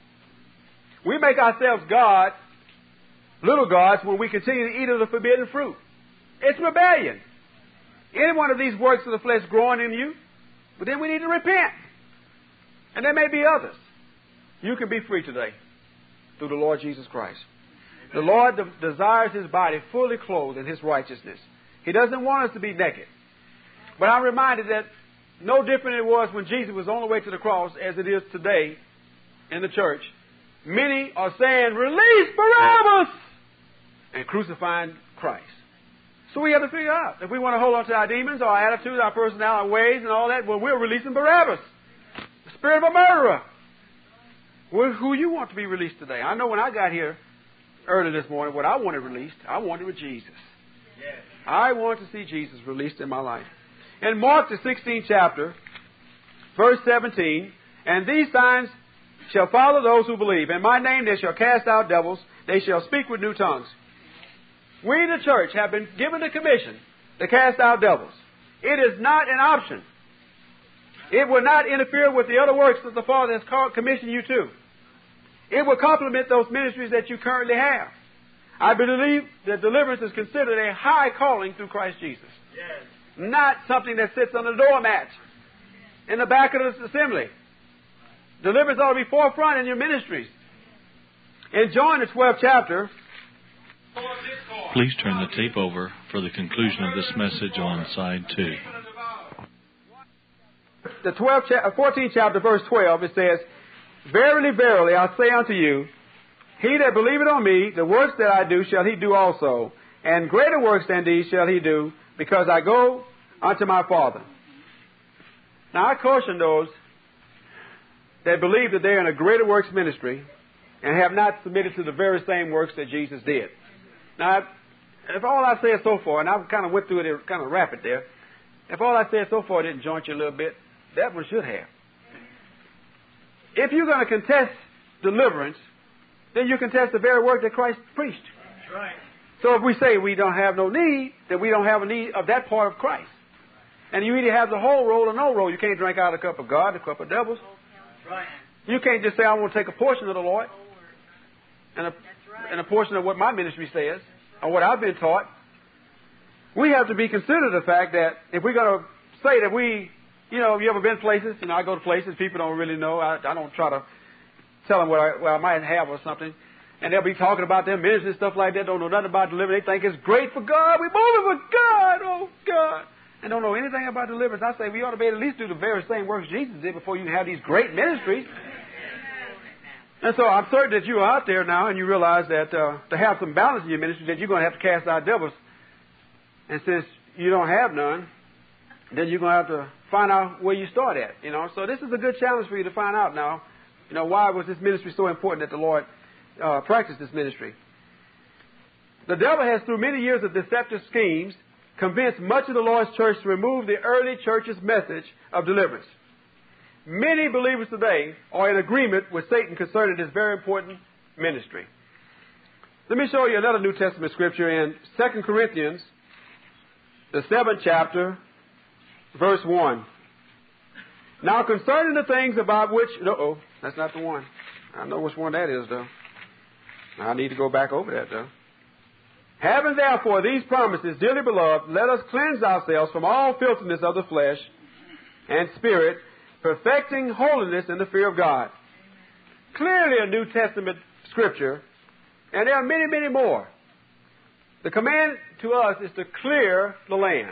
We make ourselves God, little gods, when we continue to eat of the forbidden fruit. It's rebellion. Any one of these works of the flesh growing in you, but then we need to repent. And there may be others. You can be free today through the Lord Jesus Christ. The Lord desires His body fully clothed in His righteousness. He doesn't want us to be naked. But I'm reminded that no different it was when Jesus was on the way to the cross as it is today in the church. Many are saying, release Barabbas! And crucifying Christ. So we have to figure out if we want to hold on to our demons, our attitudes, our personality, our ways, and all that, well, we're releasing Barabbas, the spirit of a murderer. Well, who you want to be released today? I know when I got here early this morning, what I wanted released, I wanted with Jesus. Yes. I want to see Jesus released in my life. In Mark, the 16th chapter, verse 17, and these signs shall follow those who believe. In my name they shall cast out devils. They shall speak with new tongues. We, the church, have been given the commission to cast out devils. It is not an option. It will not interfere with the other works that the Father has commissioned you to. It will complement those ministries that you currently have. I believe that deliverance is considered a high calling through Christ Jesus. Yes. Not something that sits on the doormat in the back of the assembly. Deliverance ought to be forefront in your ministries. In John, the 12th chapter. Please turn the tape over for the conclusion of this message on side 2. The 14th chapter, verse 12, it says, Verily, verily, I say unto you, he that believeth on me, the works that I do shall he do also, and greater works than these shall he do, because I go unto my Father. Now, I caution those that believe that they're in a greater works ministry and have not submitted to the very same works that Jesus did. Now, if all I said so far, and I kind of went through it kind of rapid there, if all I said so far didn't joint you a little bit, that one should have. If you're going to contest deliverance, then you contest the very work that Christ preached. That's right. So if we say we don't have no need, then we don't have a need of that part of Christ. And you either have the whole roll or no roll. You can't drink out of the cup of God, the cup of devils. Right. You can't just say, I want to take a portion of the Lord and a portion of what my ministry says or what I've been taught. We have to be considered the fact that if we're going to say that you ever been places? I go to places people don't really know. I don't try to tell them what I might have or something. And they'll be talking about their ministry and stuff like that, don't know nothing about deliverance. They think it's great for God. We're moving for God. Oh, God. And don't know anything about deliverance. I say we ought to be able to at least do the very same works Jesus did before you can have these great ministries. And so I'm certain that you are out there now and you realize that to have some balance in your ministry, that you're going to have to cast out devils. And since you don't have none, then you're going to have to find out where you start at, So this is a good challenge for you to find out now, why was this ministry so important that the Lord practiced this ministry. The devil has, through many years of deceptive schemes, convinced much of the Lord's church to remove the early church's message of deliverance. Many believers today are in agreement with Satan concerning this very important ministry. Let me show you another New Testament scripture in 2 Corinthians, the 7th chapter, verse 1. Now concerning the things about which... that's not the one. I know which one that is, though. I need to go back over that, though. Having therefore these promises, dearly beloved, let us cleanse ourselves from all filthiness of the flesh and spirit, perfecting holiness in the fear of God. Clearly a New Testament scripture, and there are many, many more. The command to us is to clear the land.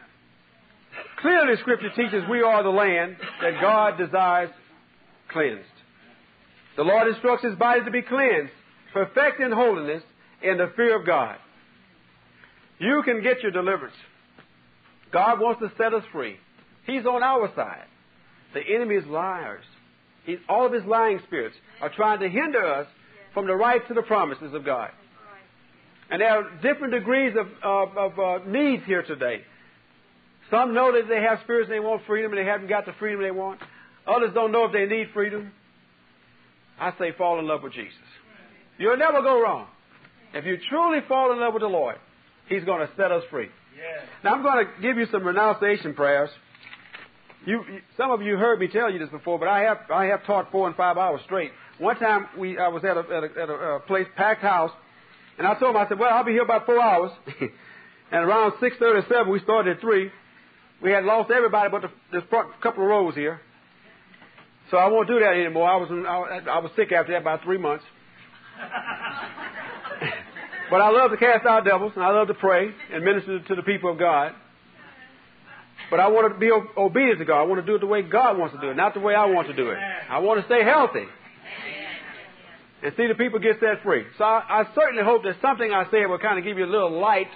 Clearly Scripture teaches we are the land that God desires cleansed. The Lord instructs His body to be cleansed, perfecting holiness in the fear of God. You can get your deliverance. God wants to set us free. He's on our side. The enemy is liars. All of his lying spirits are trying to hinder us from the right to the promises of God. And there are different degrees of needs here today. Some know that they have spirits and they want freedom and they haven't got the freedom they want. Others don't know if they need freedom. I say fall in love with Jesus. You'll never go wrong. If you truly fall in love with the Lord, He's going to set us free. Yes. Now I'm going to give you some renunciation prayers. Some of you heard me tell you this before, but I have taught 4 and 5 hours straight. One time I was at a place, packed house, and I told him, I said, well, I'll be here about 4 hours. And around 6:37, we started at 3. We had lost everybody but this couple of rows here. So I won't do that anymore. I was sick after that about 3 months. But I love to cast out devils, and I love to pray and minister to the people of God. But I want to be obedient to God. I want to do it the way God wants to do it, not the way I want to do it. I want to stay healthy and see the people get set free. So I certainly hope that something I say will kind of give you a little light,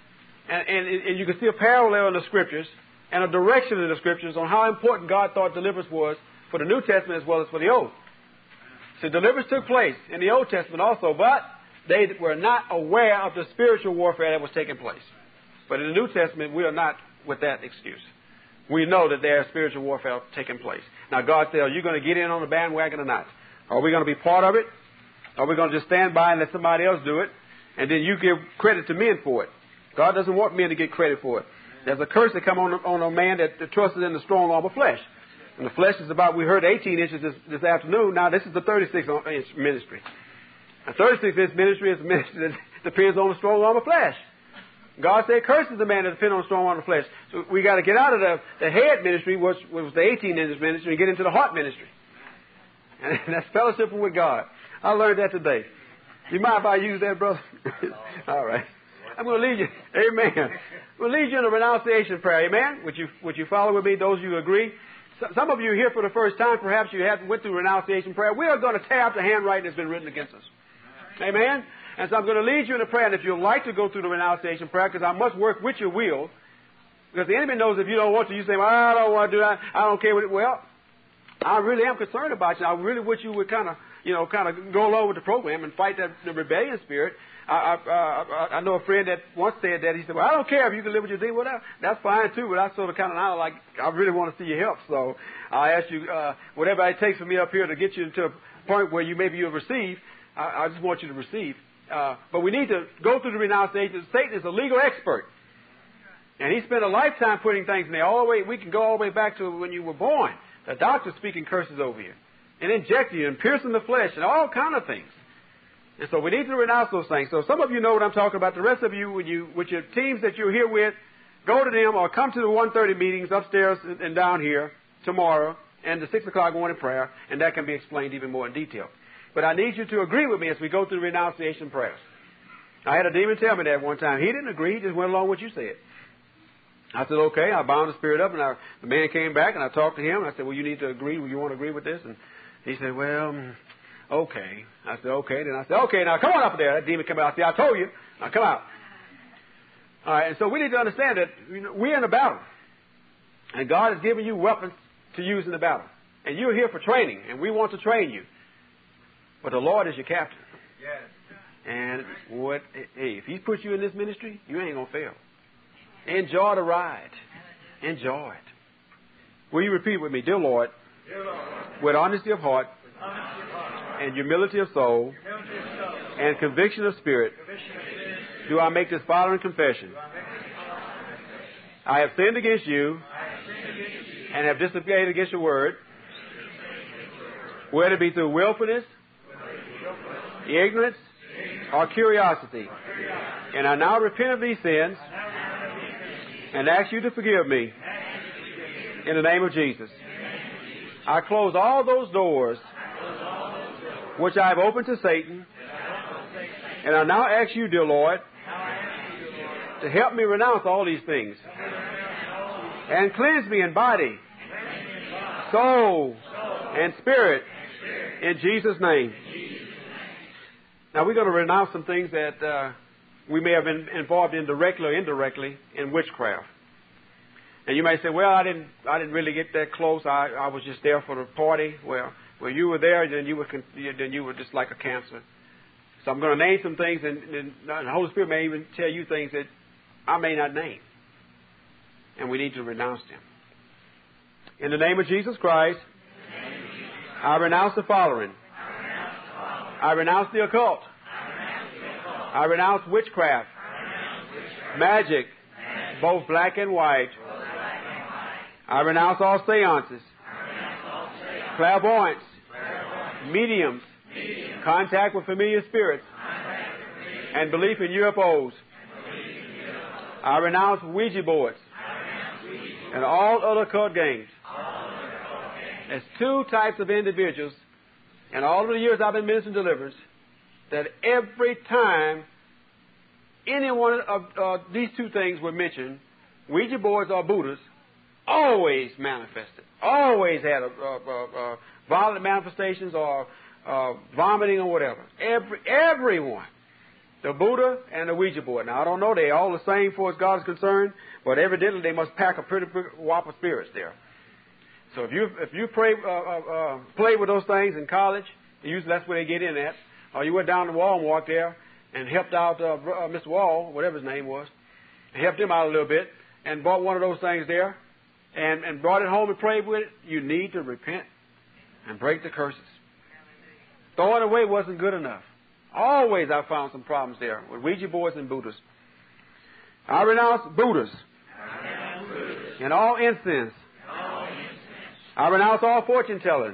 and you can see a parallel in the Scriptures and a direction in the Scriptures on how important God thought deliverance was for the New Testament as well as for the Old. So deliverance took place in the Old Testament also, but they were not aware of the spiritual warfare that was taking place. But in the New Testament, we are not with that excuse. We know that there is spiritual warfare taking place. Now God said, are you going to get in on the bandwagon or not? Are we going to be part of it? Are we going to just stand by and let somebody else do it? And then you give credit to men for it. God doesn't want men to get credit for it. There's a curse that comes on a man that trusts in the strong arm of flesh. And the flesh is about, we heard 18 inches this afternoon. Now this is the 36-inch ministry. A 36-inch ministry is a ministry that depends on the strong arm of flesh. God said, curses the man that depends on the strong arm of flesh. So we got to get out of the head ministry, which was the 18-inch ministry, and get into the heart ministry. And that's fellowship with God. I learned that today. You mind if I use that, brother? All right. I'm going to lead you. Amen. We'll lead you in a renunciation prayer. Amen. Would you follow with me? Those of you who agree. Some of you are here for the first time. Perhaps you haven't went through renunciation prayer. We are going to tear up the handwriting that's been written against us. Amen. And so I'm going to lead you in a prayer. And if you'd like to go through the renunciation prayer, because I must work with your will, because the enemy knows if you don't want to, you say, well, I don't want to do that. I don't care what it. Well, I really am concerned about you. I really wish you would kind of go along with the program and fight the rebellion spirit. I know a friend that once said that. He said, well, I don't care if you can live with your demon, whatever. That's fine, too. But I sort of kind of now, like, I really want to see your help. So I ask you, whatever it takes for me up here to get you to a point where maybe you'll receive, I just want you to receive. But we need to go through the renunciation. Satan is a legal expert. And he spent a lifetime putting things in there. We can go all the way back to when you were born. The doctor speaking curses over you and injecting you and piercing the flesh and all kind of things. And so we need to renounce those things. So some of you know what I'm talking about. The rest of you, with your teams that you're here with, go to them or come to the 1:30 meetings upstairs and down here tomorrow and the 6 o'clock morning prayer, and that can be explained even more in detail. But I need you to agree with me as we go through the renunciation prayers. I had a demon tell me that one time. He didn't agree. He just went along with what you said. I said, okay. I bound the spirit up, and the man came back, and I talked to him. And I said, well, you need to agree. You want to agree with this? And he said, well, okay. I said, okay. Then I said, okay, now come on up there. That demon came out. I said, I told you. Now come out. All right, and so we need to understand that we're in a battle. And God has given you weapons to use in the battle. And you're here for training, and we want to train you. But the Lord is your captain. Yes. And if He puts you in this ministry, you ain't going to fail. Enjoy the ride. Enjoy it. Will you repeat with me? Dear Lord, with honesty of heart and humility of soul and conviction of spirit, do I make this following confession. I have sinned against you and have disobeyed against your word, whether it be through willfulness, ignorance, or curiosity. And I now repent of these sins and ask you to forgive me in the name of Jesus. I close all those doors which I have opened to Satan, and I now ask you, dear Lord, to help me renounce all these things and cleanse me in body, soul, and spirit in Jesus' name. Now we're going to renounce some things that we may have been involved in directly or indirectly in witchcraft. And you may say, well, I didn't really get that close. I was just there for the party. Well, you were there, then you were just like a cancer. So I'm going to name some things, and the Holy Spirit may even tell you things that I may not name. And we need to renounce them. In the name of Jesus Christ, I renounce the following. I renounce the occult. I renounce witchcraft, magic, both black and white. I renounce all seances, clairvoyance, mediums, contact with familiar spirits, and belief in UFOs. I renounce Ouija boards and all other occult games. There's two types of individuals, in all of the years I've been ministering deliverance, that every time any one of these two things were mentioned, Ouija boards or Buddhas, always manifested, always had violent manifestations or vomiting or whatever. Everyone. The Buddha and the Ouija board. Now, I don't know, they're all the same for as God is concerned, but evidently they must pack a pretty big whop of spirits there. So if you play with those things in college, usually that's where they get in at. Or you went down to Walmart there and helped out Mr. Wall, whatever his name was, and helped him out a little bit, and bought one of those things there, and brought it home and prayed with it. You need to repent and break the curses. Throwing it away wasn't good enough. Always I found some problems there with Ouija boards and Buddhas. I renounce Buddhas and all incense. I renounce all fortune telling,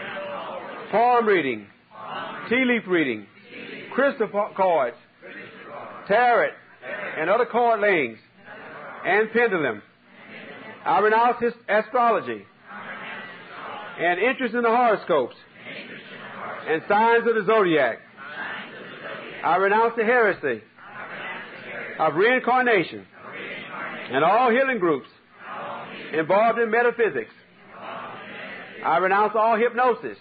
palm reading, tea leaf reading, crystal cards, tarot, and other card layings, and pendulum. I renounce astrology and interest in the horoscopes and signs of the zodiac. I renounce the heresy of reincarnation and all healing groups involved in metaphysics. I renounce all hypnosis.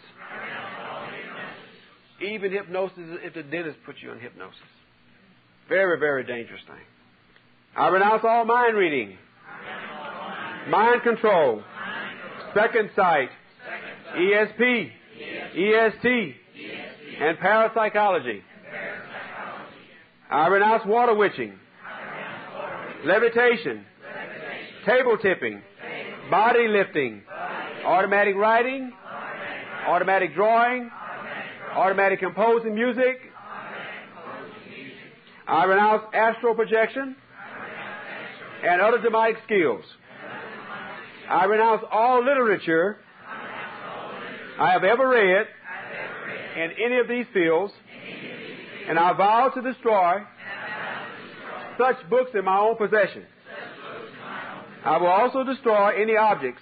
Even hypnosis, if the dentist puts you on hypnosis. Very, very dangerous thing. I renounce all mind reading, mind control, second sight, ESP, EST, and parapsychology. I renounce water witching, levitation, table tipping, body lifting, automatic writing, automatic drawing, automatic composing music. I renounce astral projection and other demonic skills. I renounce all literature I have ever read in any of these fields, and I vow to destroy such books in my own possession. I will also destroy any objects,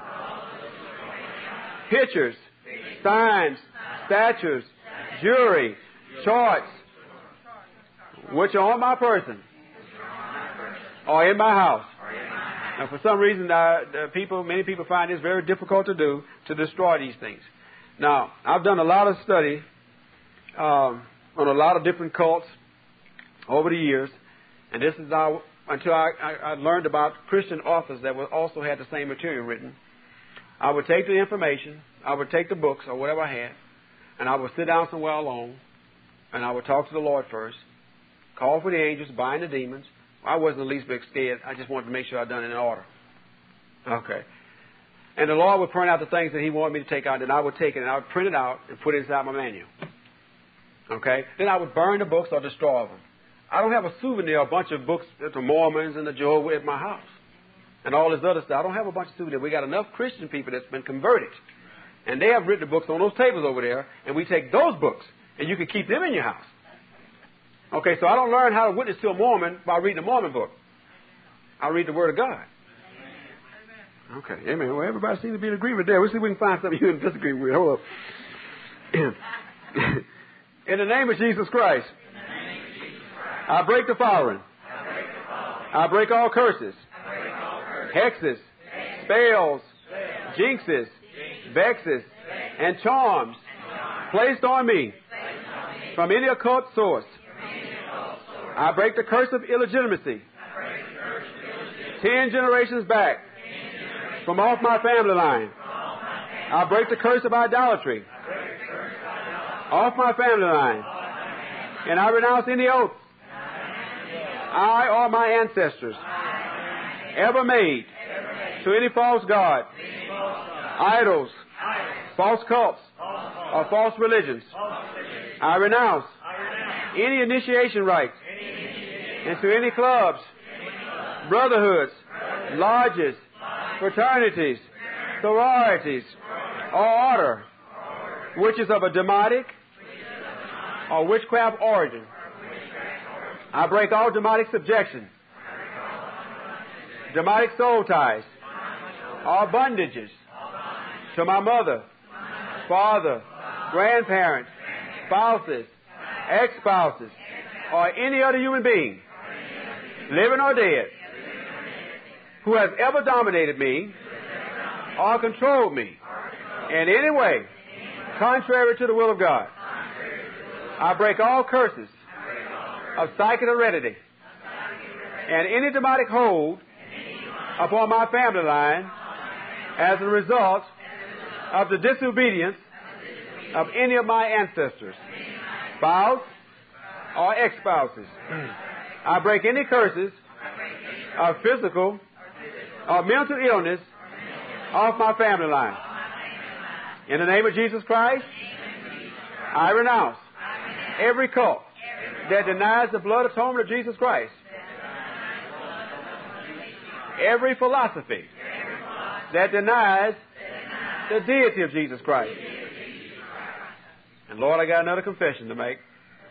pictures, signs, statues, jewelry, charts, which are on my person or in my house. And for some reason, many people find this very difficult to do, to destroy these things. Now, I've done a lot of study on a lot of different cults over the years, and this is how until I learned about Christian authors that also had the same material written. I would take the information, I would take the books or whatever I had, and I would sit down somewhere alone, and I would talk to the Lord first, call for the angels, bind the demons. I wasn't the least bit scared. I just wanted to make sure I'd done it in order. Okay. And the Lord would point out the things that He wanted me to take out, and I would take it, and I would print it out and put it inside my manual. Okay? Then I would burn the books or destroy them. I don't have a souvenir, a bunch of books, the Mormons and the Jehovah's at my house. And all this other stuff. I don't have a bunch of souvenirs. We got enough Christian people that's been converted. And they have written the books on those tables over there, and we take those books, and you can keep them in your house. Okay, so I don't learn how to witness to a Mormon by reading a Mormon book. I read the Word of God. Okay, amen. Well, everybody seems to be in agreement there. We'll see if we can find something you can disagree with. Hold up. In the name of Jesus Christ, I break the following. I break all curses, hexes, spells, jinxes, vexes, and charms placed on me from any occult source. I break the curse of illegitimacy 10 generations back from off my family line. I break the curse of idolatry off my family line. And I renounce any oath I or my ancestors ever made to any false god, idols, false cults, or false religions. I renounce any initiation rites into any clubs, brotherhoods, lodges, fraternities, sororities, or order, which is of a demonic or witchcraft origin. I break all demonic subjection, demonic soul ties, or bondages to my mother, father, grandparents, spouses, ex-spouses, or any other human being, living or dead, who has ever dominated me or controlled me in any way contrary to the will of God. I break all curses of psychic heredity and any demonic hold upon my family line as a result of the disobedience of any of my ancestors, spouse, or ex-spouses. I break any curses of physical or mental illness off my family line. In the name of Jesus Christ, I renounce every cult that denies the blood atonement of Jesus Christ, every philosophy that denies the deity of Jesus Christ. And Lord, I got another confession to make.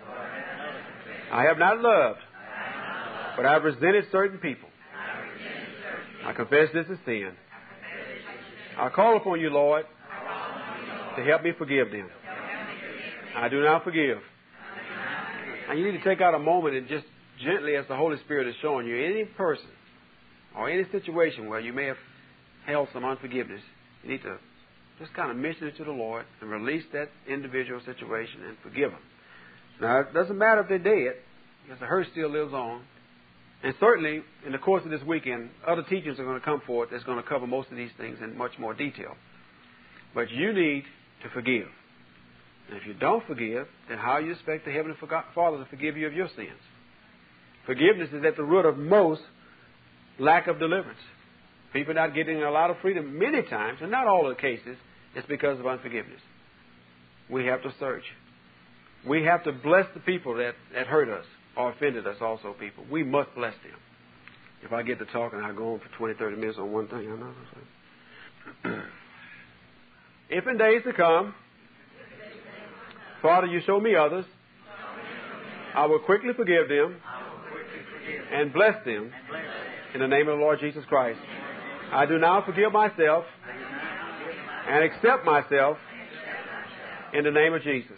I have not loved, but I've resented certain people. I confess this is sin. I call upon you, Lord, to help me forgive them. I do not forgive. And you need to take out a moment and just gently, as the Holy Spirit is showing you, any person or any situation where you may have held some unforgiveness, you need to just kind of mention it to the Lord and release that individual situation and forgive them. Now, it doesn't matter if they're dead, because the hurt still lives on. And certainly, in the course of this weekend, other teachers are going to come forth that's going to cover most of these things in much more detail. But you need to forgive. And if you don't forgive, then how do you expect the Heavenly Father to forgive you of your sins? Forgiveness is at the root of most lack of deliverance. People not getting a lot of freedom many times, and not all of the cases, it's because of unforgiveness. We have to search. We have to bless the people that hurt us or offended us also, people. We must bless them. If I get to talking, I'll go on for 20, 30 minutes on one thing. I know. If in days to come, Father, you show me others, I will quickly forgive them and bless them in the name of the Lord Jesus Christ. I do now forgive myself and accept myself in the name of Jesus.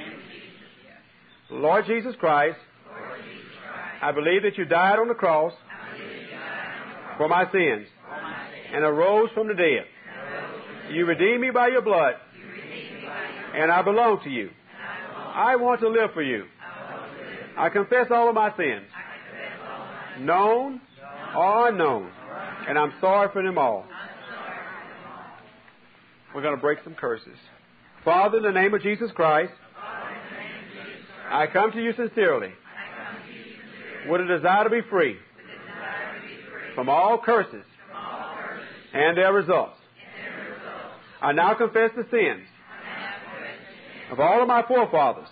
Lord Jesus Christ, I believe that you died on the cross for my sins and arose from the dead. You redeemed me by your blood, and I belong to you. I want to live for you. I confess all of my sins known or unknown. And I'm sorry for them all. We're going to break some curses. Father, in the name of Jesus Christ, I come to you sincerely with a desire to be free from all curses and their results. I now confess the sins of all of my forefathers.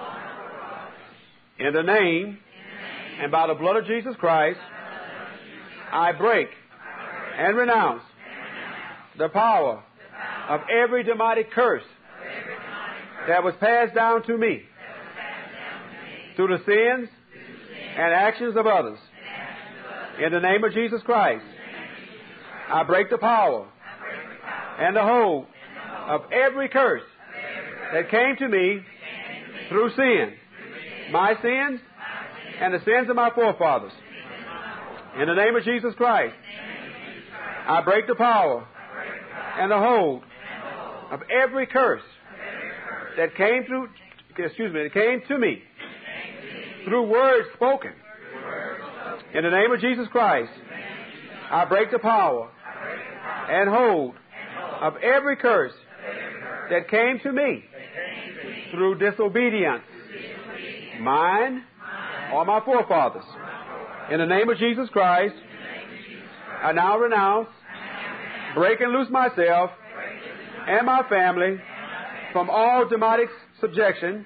In the name and by the blood of Jesus Christ, I break and renounce the power of every demonic curse that was passed down to me through the sins and actions of others. In the name of Jesus Christ, I break the power and the hold of every curse that came to me through sin, my sins and the sins of my forefathers. In the name of Jesus Christ, I break the power and the hold of every curse that came to me through words spoken. In the name of Jesus Christ, I break the power and hold of every curse that came to me through disobedience, mine or my forefathers. In the name of Jesus Christ, I now renounce, break and loose myself and my family from all demonic subjection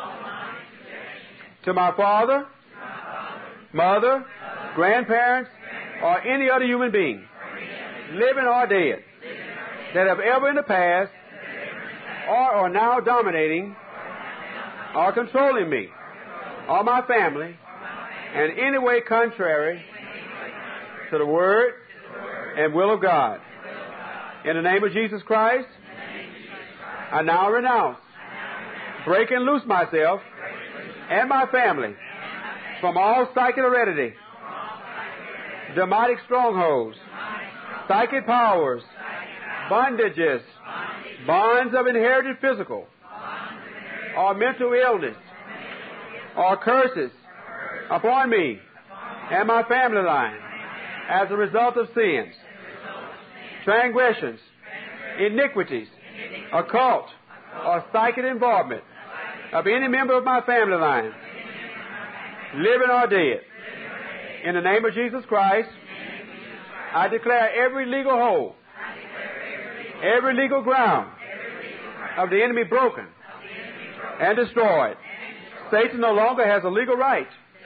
to my father, mother, grandparents, or any other human being, living or dead, that have ever in the past or are now dominating or controlling me or my family in any way contrary to the Word and will of God. In the name of Jesus Christ, I now renounce, break and loose myself and my family from all psychic heredity, demonic strongholds, psychic powers, bondages, bonds of inherited physical or mental illness, or curses upon me and my family line as a result of sins, transgressions, iniquities, occult, or psychic involvement of any member of my family line, living or dead. In the name of Jesus Christ, I declare every legal hold, every legal ground of the enemy broken and destroyed. Satan no longer has a legal right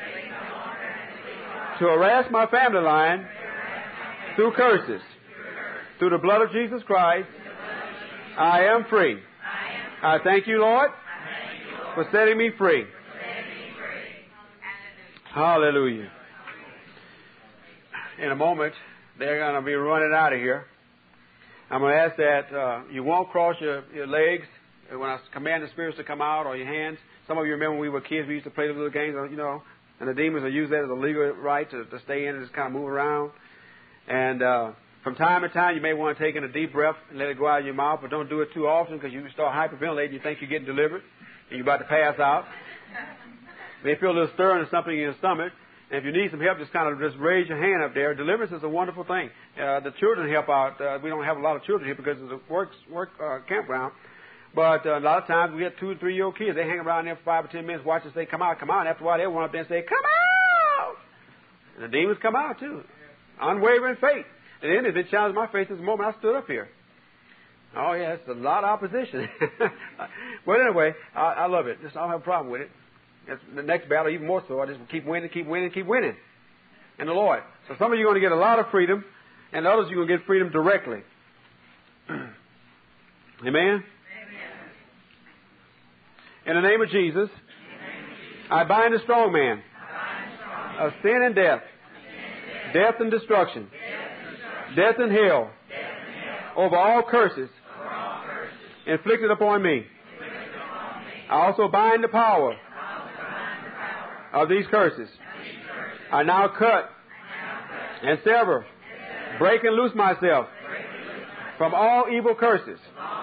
to harass my family line through curses. Through the blood of Jesus Christ, I am free. I thank you, Lord, for setting me free. Hallelujah. In a moment, they're going to be running out of here. I'm going to ask that you won't cross your legs when I command the spirits to come out, or your hands. Some of you remember when we were kids, we used to play the little games, and the demons will use that as a legal right to stay in and just kind of move around. And from time to time, you may want to take in a deep breath and let it go out of your mouth, but don't do it too often because you start hyperventilating. You think you're getting delivered, and you're about to pass out. You may feel a little stirring or something in your stomach. And if you need some help, just raise your hand up there. Deliverance is a wonderful thing. The children help out. We don't have a lot of children here because it's a work campground. But a lot of times we get 2 or 3-year-old kids. They hang around there for 5 or 10 minutes, watch us say, "Come out, come out." And after a while, they run up there and say, "Come out!" And the demons come out too. Unwavering faith. And then it challenged my faith this moment I stood up here. Oh yeah, it's a lot of opposition. But anyway, I love it. I don't have a problem with it. That's the next battle, even more so. I just keep winning in the Lord. So some of you are going to get a lot of freedom, and others you're going to get freedom directly. Amen? In the name of Jesus, I bind the strong man of sin and death, death and destruction, death and hell, over all curses inflicted upon me. I also bind the power of these curses. I now cut and sever, break and loose myself from all evil curses,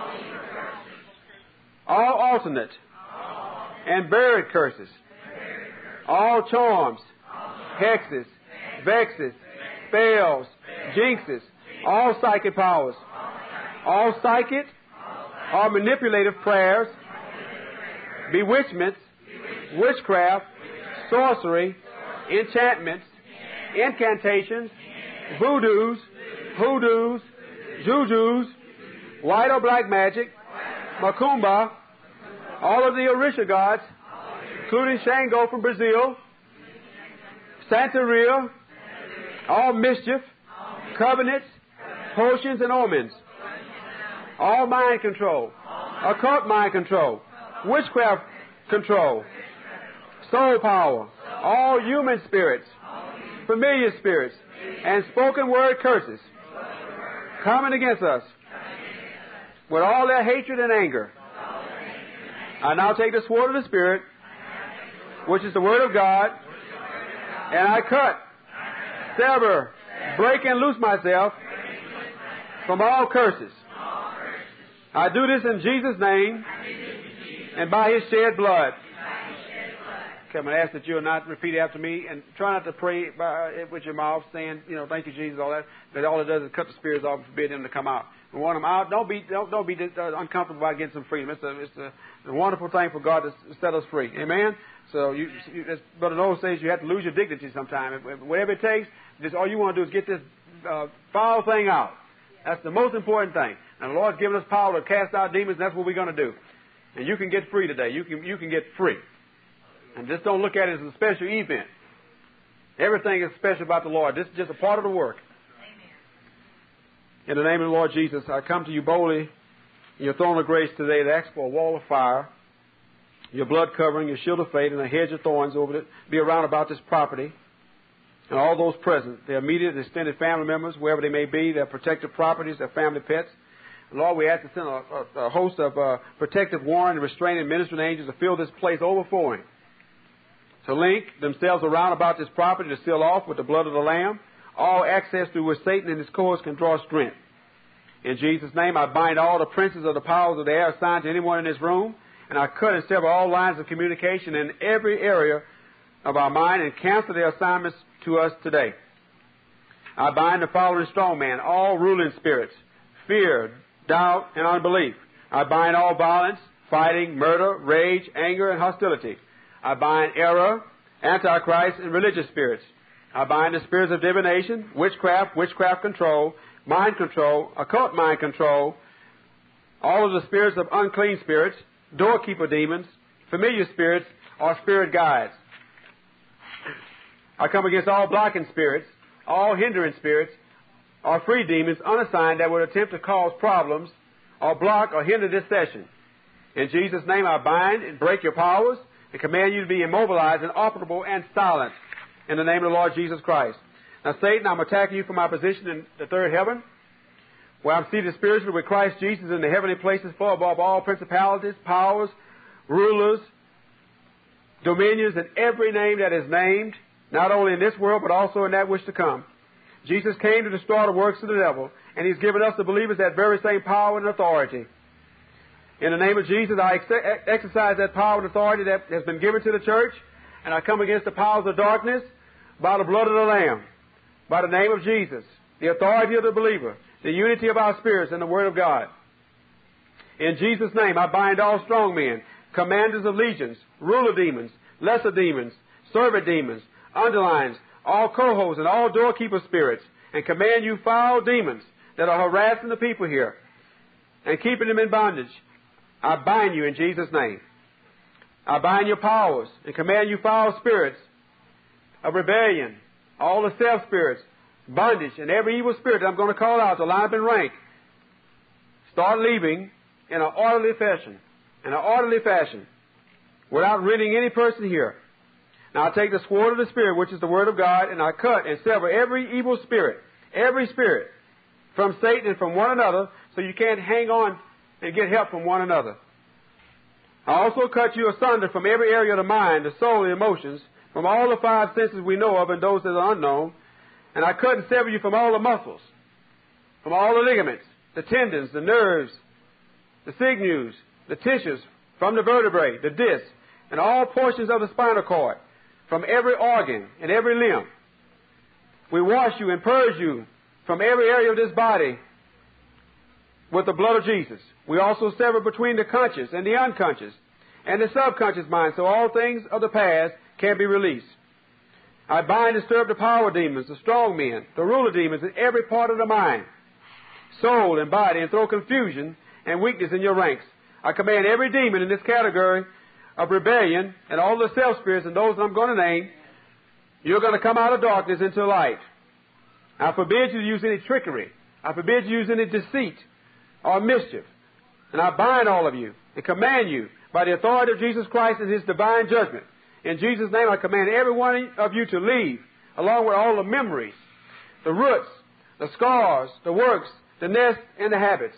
all alternate and buried curses, all charms, hexes, vexes, spells, jinxes, all psychic powers, all psychic or manipulative prayers, bewitchments, witchcraft, sorcery, enchantments, incantations, voodoos, hoodoos, jujus, white or black magic, macumba, all of the Orisha gods, including Shango from Brazil, Santeria, all mischief, covenants, potions, and omens, all mind control, occult mind control, witchcraft control, soul power, all human spirits, familiar spirits, and spoken word curses coming against us with all their hatred and anger. I now take the sword of the Spirit, which is the Word of God, and I cut, sever, break, and loose myself from all curses. I do this in Jesus' name and by His shed blood. Okay, I'm going to ask that you'll not repeat after me, and try not to pray with your mouth saying, thank you, Jesus, all that. But all it does is cut the spirits off and forbid them to come out. We want them out. Don't be uncomfortable about getting some freedom. It's a wonderful thing for God to set us free. Amen? So, as Brother Noel says, you have to lose your dignity sometime. Whatever it takes, just all you want to do is get this foul thing out. That's the most important thing. And the Lord's given us power to cast out demons, and that's what we're going to do. And you can get free today. You can get free. And just don't look at it as a special event. Everything is special about the Lord. This is just a part of the work. In the name of the Lord Jesus, I come to you boldly in your throne of grace today to ask for a wall of fire, your blood covering, your shield of faith, and a hedge of thorns over it, be around about this property, and all those present, their immediate and extended family members, wherever they may be, their protected properties, their family pets. Lord, we ask to send a host of protective, warring, restraining, ministering angels to fill this place overflowing, to link themselves around about this property, to seal off with the blood of the Lamb all access through which Satan and his cohorts can draw strength. In Jesus' name, I bind all the princes of the powers of the air assigned to anyone in this room, and I cut and sever all lines of communication in every area of our mind and cancel their assignments to us today. I bind the following strong man, all ruling spirits, fear, doubt, and unbelief. I bind all violence, fighting, murder, rage, anger, and hostility. I bind error, antichrist, and religious spirits. I bind the spirits of divination, witchcraft control, mind control, occult mind control, all of the spirits of unclean spirits, doorkeeper demons, familiar spirits, or spirit guides. I come against all blocking spirits, all hindering spirits, or free demons unassigned that would attempt to cause problems or block or hinder this session. In Jesus' name, I bind and break your powers and command you to be immobilized and operable and silent in the name of the Lord Jesus Christ. Now, Satan, I'm attacking you from my position in the third heaven, where I'm seated spiritually with Christ Jesus in the heavenly places far above all principalities, powers, rulers, dominions, and every name that is named, not only in this world, but also in that which to come. Jesus came to destroy the works of the devil, and He's given us, the believers, that very same power and authority. In the name of Jesus, I exercise that power and authority that has been given to the church, and I come against the powers of darkness by the blood of the Lamb, by the name of Jesus, the authority of the believer, the unity of our spirits, and the Word of God. In Jesus' name, I bind all strong men, commanders of legions, ruler demons, lesser demons, servant demons, underlines, all cohorts, and all doorkeeper spirits, and command you foul demons that are harassing the people here and keeping them in bondage. I bind you in Jesus' name. I bind your powers and command you foul spirits of rebellion, all the self spirits, bondage, and every evil spirit that I'm going to call out to line up in rank. Start leaving in an orderly fashion, without ridding any person here. Now I take the sword of the Spirit, which is the Word of God, and I cut and sever every evil spirit, from Satan and from one another, so you can't hang on and get help from one another. I also cut you asunder from every area of the mind, the soul, the emotions, from all the five senses we know of and those that are unknown, and I cut and sever you from all the muscles, from all the ligaments, the tendons, the nerves, the sinews, the tissues, from the vertebrae, the disc, and all portions of the spinal cord, from every organ and every limb. We wash you and purge you from every area of this body with the blood of Jesus. We also sever between the conscious and the unconscious and the subconscious mind, so all things of the past can be released. I bind and stir up the power demons, the strong men, the ruler demons in every part of the mind, soul, and body, and throw confusion and weakness in your ranks. I command every demon in this category of rebellion and all the self-spirits and those that I'm going to name, you're going to come out of darkness into light. I forbid you to use any trickery. I forbid you to use any deceit or mischief. And I bind all of you and command you by the authority of Jesus Christ and His divine judgment. In Jesus' name, I command every one of you to leave, along with all the memories, the roots, the scars, the works, the nest, and the habits.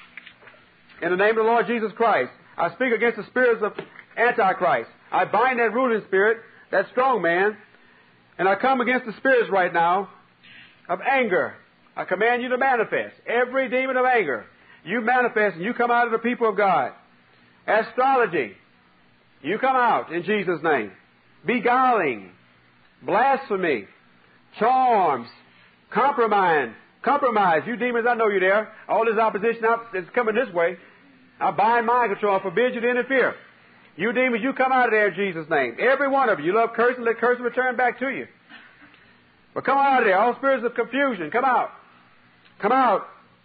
In the name of the Lord Jesus Christ, I speak against the spirits of Antichrist. I bind that ruling spirit, that strong man, and I come against the spirits right now of anger. I command you to manifest. Every demon of anger, you manifest and you come out of the people of God. Astrology, you come out in Jesus' name. Beguiling, blasphemy, charms, compromise. You demons, I know you're there. All this opposition that's coming this way, I bind mind control. I forbid you to interfere. You demons, you come out of there in Jesus' name. Every one of you. You love cursing, let cursing return back to you. But come out of there. All spirits of confusion, come out. Come out.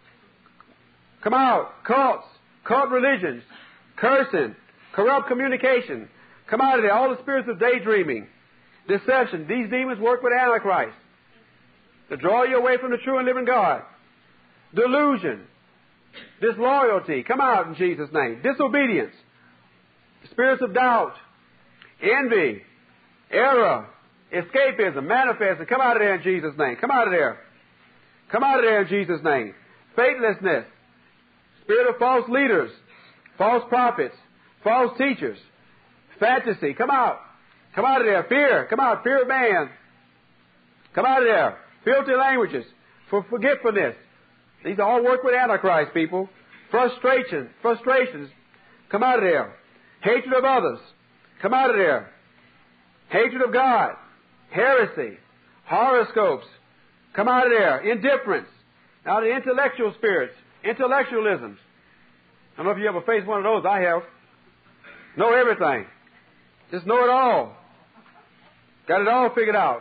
Come out. Cults, cult religions, cursing, corrupt communication. Come out of there. All the spirits of daydreaming, deception. These demons work with Antichrist to draw you away from the true and living God. Delusion, disloyalty. Come out in Jesus' name. Disobedience, spirits of doubt, envy, error, escapism, manifesting. Come out of there in Jesus' name. Come out of there. Come out of there in Jesus' name. Faithlessness, spirit of false leaders, false prophets, false teachers, fantasy. Come out. Come out of there. Fear. Come out. Fear of man. Come out of there. Filthy languages. For forgetfulness. These all work with Antichrist, people. Frustrations. Come out of there. Hatred of others. Come out of there. Hatred of God. Heresy. Horoscopes. Come out of there. Indifference. Now the intellectual spirits. Intellectualisms. I don't know if you ever faced one of those. I have. Know everything. Just know it all. Got it all figured out.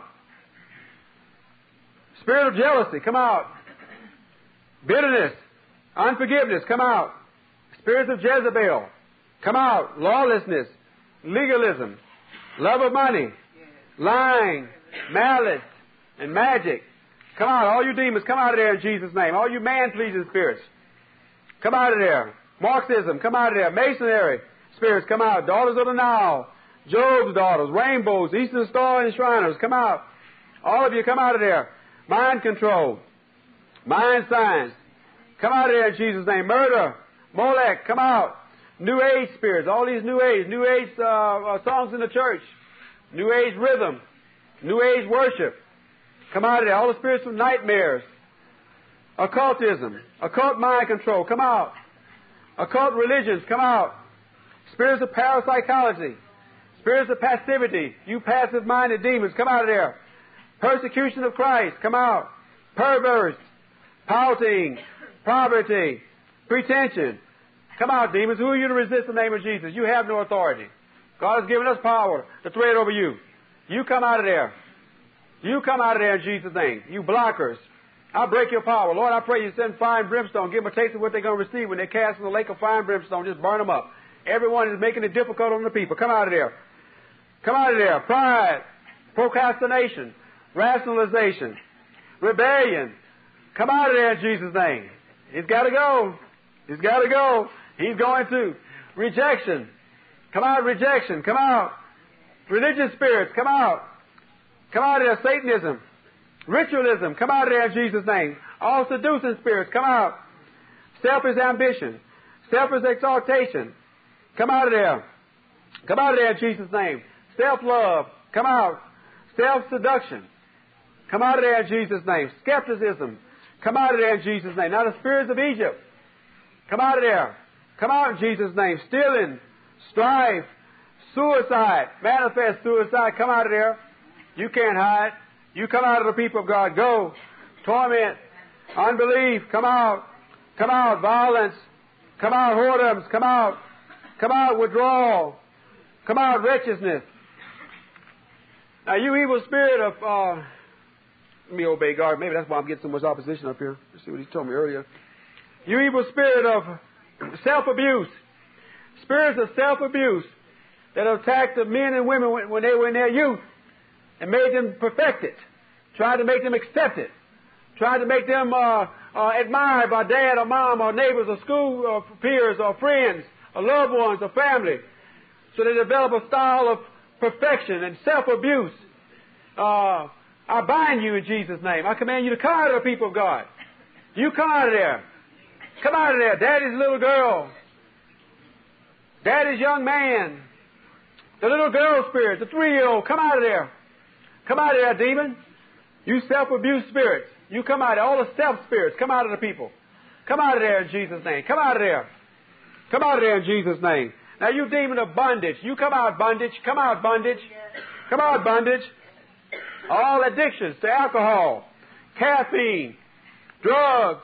Spirit of jealousy, come out. Bitterness, unforgiveness, come out. Spirits of Jezebel, come out. Lawlessness, legalism, love of money, lying, malice, and magic. Come out. All you demons, come out of there in Jesus' name. All you man-pleasing spirits, come out of there. Marxism, come out of there. Masonry spirits, come out. Daughters of the Nile, Job's daughters, rainbows, Eastern Star enshriners, come out. All of you, come out of there. Mind control, mind science, come out of there in Jesus' name. Murder, Molech, come out. New Age spirits, all these New Age songs in the church, New Age rhythm, New Age worship, come out of there. All the spirits of nightmares, occultism, occult mind control, come out. Occult religions, come out. Spirits of parapsychology, spirits of passivity, you passive-minded demons, come out of there. Persecution of Christ, come out. Perverse, pouting, poverty, pretension, come out, demons. Who are you to resist the name of Jesus? You have no authority. God has given us power to tread over you. You come out of there. You come out of there in Jesus' name. You blockers, I break your power. Lord, I pray you send fire and brimstone. Give them a taste of what they're going to receive when they're cast in the lake of fire and brimstone. Just burn them up. Everyone is making it difficult on the people. Come out of there. Come out of there. Pride, procrastination, rationalization, rebellion. Come out of there in Jesus' name. He's got to go. He's got to go. He's going to. Rejection. Come out, rejection. Come out. Religious spirits. Come out. Come out of there. Satanism. Ritualism. Come out of there in Jesus' name. All seducing spirits. Come out. Selfish ambition. Selfish exaltation. Come out of there. Come out of there in Jesus' name. Self-love. Come out. Self-seduction. Come out of there in Jesus' name. Skepticism. Come out of there in Jesus' name. Now the spirits of Egypt. Come out of there. Come out in Jesus' name. Stealing, strife, suicide, manifest suicide. Come out of there. You can't hide. You come out of the people of God. Go. Torment. Unbelief. Come out. Come out. Violence. Come out. Whoredoms. Come out. Come out. Withdrawal. Come out. Wretchedness. Now, you evil spirit of... let me obey God. Maybe that's why I'm getting so much opposition up here. Let's see what he told me earlier. You evil spirit of self-abuse. Spirits of self-abuse that attacked the men and women when they were in their youth and made them perfect it. Tried to make them accept it. Tried to make them admired by dad or mom or neighbors or school or peers or friends or loved ones or family. So they develop a style of perfection and self-abuse. I bind you in Jesus' name. I command you to come out of the people of God. You come out of there. Come out of there. Daddy's little girl. Daddy's young man. The little girl spirit. The 3-year-old. Come out of there. Come out of there, demon. You self-abuse spirits. You come out of there. All the self-spirits. Come out of the people. Come out of there in Jesus' name. Come out of there. Come out of there in Jesus' name. Now you demon of bondage. You come out bondage. Come out bondage. Come out bondage. All addictions to alcohol, caffeine, drugs,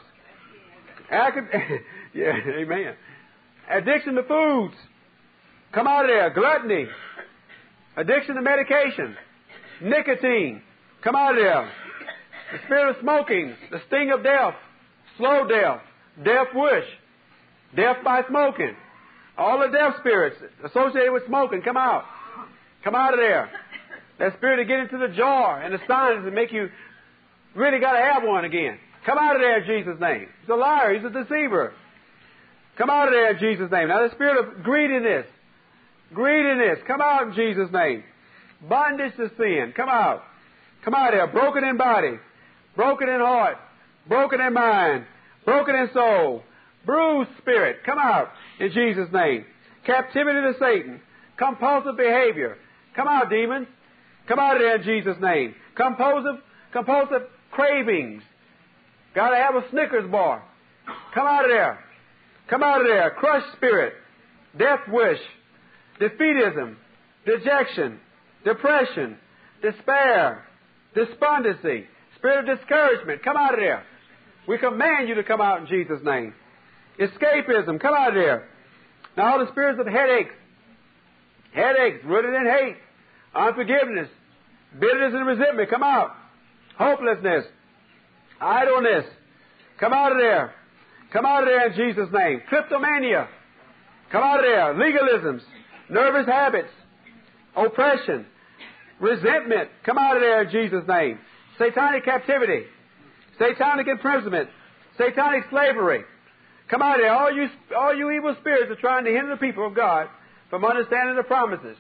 yeah, amen. Addiction to foods. Come out of there. Gluttony. Addiction to medication. Nicotine. Come out of there. The spirit of smoking. The sting of death. Slow death. Death wish. Death by smoking. All the death spirits associated with smoking. Come out. Come out of there. That spirit to get into the jar and the signs and make you really got to have one again. Come out of there in Jesus' name. He's a liar. He's a deceiver. Come out of there in Jesus' name. Now the spirit of greediness. Greediness. Come out in Jesus' name. Bondage to sin. Come out. Come out of there. Broken in body. Broken in heart. Broken in mind. Broken in soul. Bruised spirit. Come out in Jesus' name. Captivity to Satan. Compulsive behavior. Come out, demons. Come out of there in Jesus' name. Compulsive cravings. Got to have a Snickers bar. Come out of there. Come out of there. Crushed spirit. Death wish. Defeatism. Dejection. Depression. Despair. Despondency. Spirit of discouragement. Come out of there. We command you to come out in Jesus' name. Escapism. Come out of there. Now all the spirits of headaches. Headaches rooted in hate. Unforgiveness, bitterness and resentment, come out. Hopelessness, idleness, come out of there. Come out of there in Jesus' name. Kleptomania, come out of there. Legalisms, nervous habits, oppression, resentment, come out of there in Jesus' name. Satanic captivity, satanic imprisonment, satanic slavery, come out of there. All you evil spirits are trying to hinder the people of God from understanding the promises.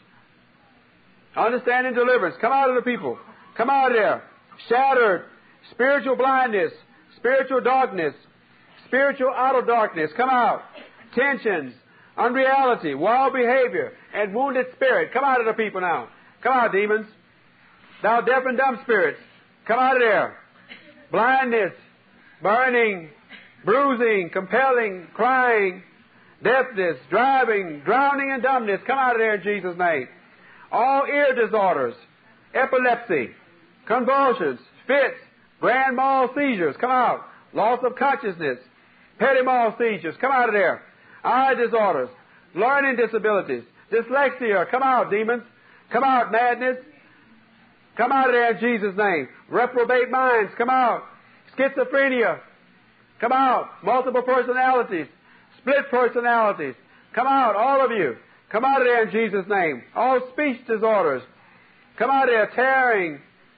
Understanding deliverance. Come out of the people. Come out of there. Shattered. Spiritual blindness. Spiritual darkness. Spiritual outer darkness. Come out. Tensions. Unreality. Wild behavior. And wounded spirit. Come out of the people now. Come out, demons. Thou deaf and dumb spirits. Come out of there. Blindness. Burning. Bruising. Compelling. Crying. Deafness. Driving. Drowning and dumbness. Come out of there in Jesus' name. All ear disorders, epilepsy, convulsions, fits, grand mal seizures, come out. Loss of consciousness, petit mal seizures, come out of there. Eye disorders, learning disabilities, dyslexia, come out, demons. Come out, madness. Come out of there in Jesus' name. Reprobate minds, come out. Schizophrenia, come out. Multiple personalities, split personalities, come out, all of you. Come out of there in Jesus' name. All speech disorders. Come out of there. Tearing.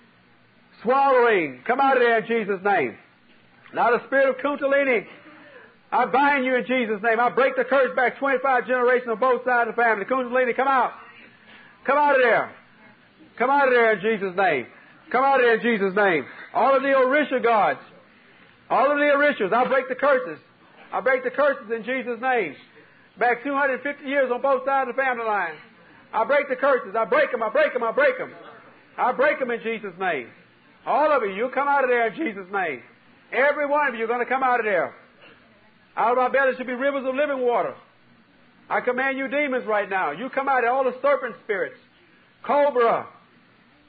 Swallowing. Come out of there in Jesus' name. Now the spirit of Kundalini. I bind you in Jesus' name. I break the curse back 25 generations on both sides of the family. Kundalini, come out. Come out of there. Come out of there in Jesus' name. Come out of there in Jesus' name. All of the Orisha gods. All of the Orishas. I break the curses. I break the curses in Jesus' name. Back 250 years on both sides of the family line. I break the curses. I break them. I break them. I break them. I break them in Jesus' name. All of you come out of there in Jesus' name. Every one of you are going to come out of there. Out of our belly should be rivers of living water. I command you demons right now. You come out of there, all the serpent spirits, cobra,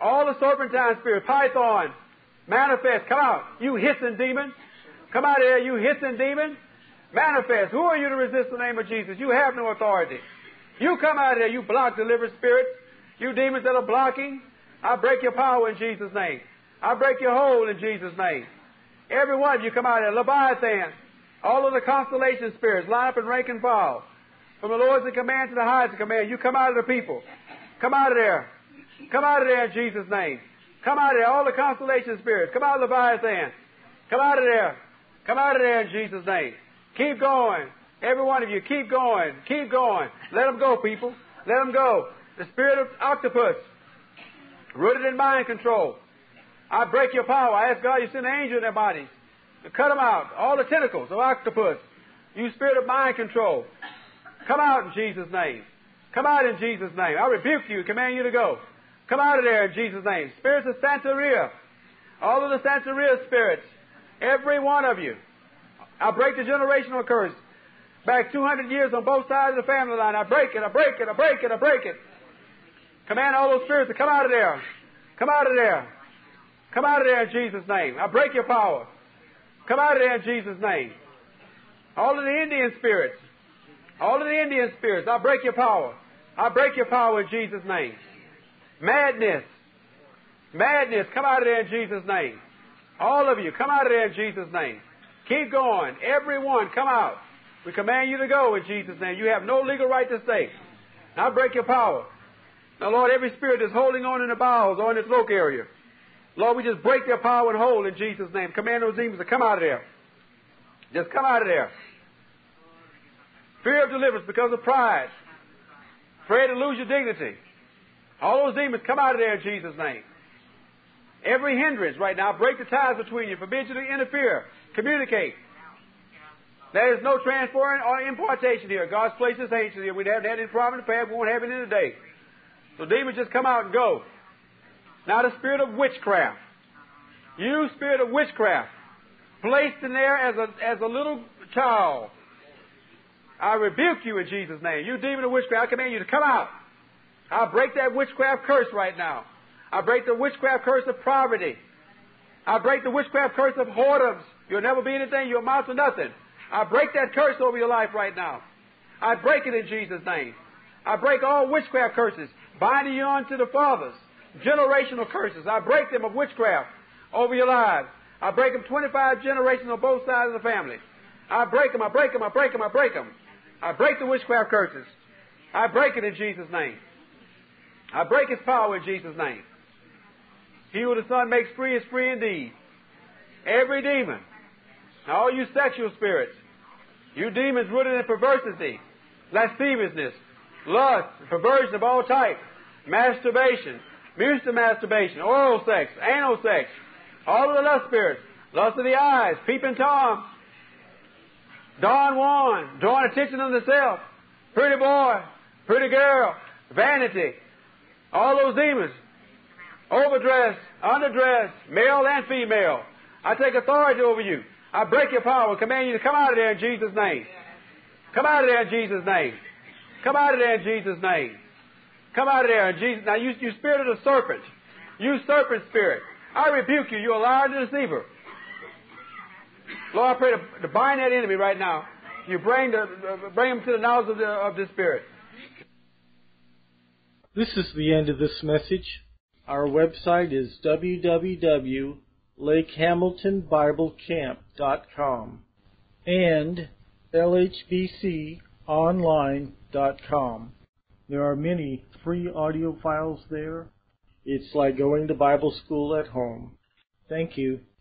All the serpentine spirits, python, manifest, come out. You hissing demon. Come out of here, you hissing demon. Manifest. Who are you to resist the name of Jesus? You have no authority. You come out of there, you block delivered spirits. You demons that are blocking, I break your power in Jesus' name. I break your hold in Jesus' name. Every one of you come out of there. Leviathan, all of the constellation spirits, line up in rank and file. From the lowest in command to the highest in command, you come out of the people. Come out of there. Come out of there in Jesus' name. Come out of there, all the constellation spirits. Come out of Leviathan. Come out of there. Come out of there in Jesus' name. Keep going. Every one of you, keep going. Keep going. Let them go, people. Let them go. The spirit of octopus, rooted in mind control. I break your power. I ask God you send an angel in their bodies to cut them out. All the tentacles of octopus. You spirit of mind control. Come out in Jesus' name. Come out in Jesus' name. I rebuke you, command you to go. Come out of there in Jesus' name. Spirits of Santeria. All of the Santeria spirits. Every one of you. I break the generational curse. Back 200 years on both sides of the family line. I break it, I break it, I break it, I break it. Command all those spirits to come out of there. Come out of there. Come out of there in Jesus' name. I break your power. Come out of there in Jesus' name. All of the Indian spirits. All of the Indian spirits. I break your power. I break your power in Jesus' name. Madness. Madness. Come out of there in Jesus' name. All of you, come out of there in Jesus' name. Keep going. Everyone, come out. We command you to go in Jesus' name. You have no legal right to stay. Now break your power. Now, Lord, every spirit that's holding on in the bowels or in the throat area, Lord, we just break their power and hold in Jesus' name. Command those demons to come out of there. Just come out of there. Fear of deliverance because of pride. Afraid to lose your dignity. All those demons, come out of there in Jesus' name. Every hindrance right now, break the ties between you. Forbid you to interfere. Communicate. There is no transferring or importation here. God's place is ancient here. We haven't had any problem in the past. We won't have it in the day. So demons just come out and go. Now the spirit of witchcraft. You, spirit of witchcraft, placed in there as a little child. I rebuke you in Jesus' name. You demon of witchcraft, I command you to come out. I break that witchcraft curse right now. I break the witchcraft curse of poverty. I break the witchcraft curse of whoredoms. You'll never be anything. You'll amount to nothing. I break that curse over your life right now. I break it in Jesus' name. I break all witchcraft curses, binding you onto the fathers. Generational curses. I break them of witchcraft over your lives. I break them 25 generations on both sides of the family. I break them, I break them, I break them, I break them. I break the witchcraft curses. I break it in Jesus' name. I break its power in Jesus' name. He who the Son makes free is free indeed. Every demon, all you sexual spirits, you demons rooted in perversity, lasciviousness, lust, perversion of all types, masturbation, mutual masturbation, oral sex, anal sex, all of the lust spirits, lust of the eyes, peeping Tom, Don Juan, drawing attention to themselves, pretty boy, pretty girl, vanity, all those demons, overdressed, underdressed, male and female. I take authority over you. I break your power, command you to come out of there in Jesus' name. Come out of there in Jesus' name. Come out of there in Jesus' name. Come out of there in Jesus' name. Now, you spirit of the serpent, you serpent spirit, I rebuke you. You're a liar and a deceiver. Lord, I pray to bind that enemy right now. You bring him to the knowledge of this spirit. This is the end of this message. Our website is www.lakehamiltonbiblecamp.com and lhbconline.com. There are many free audio files there. It's like going to Bible school at home. Thank you.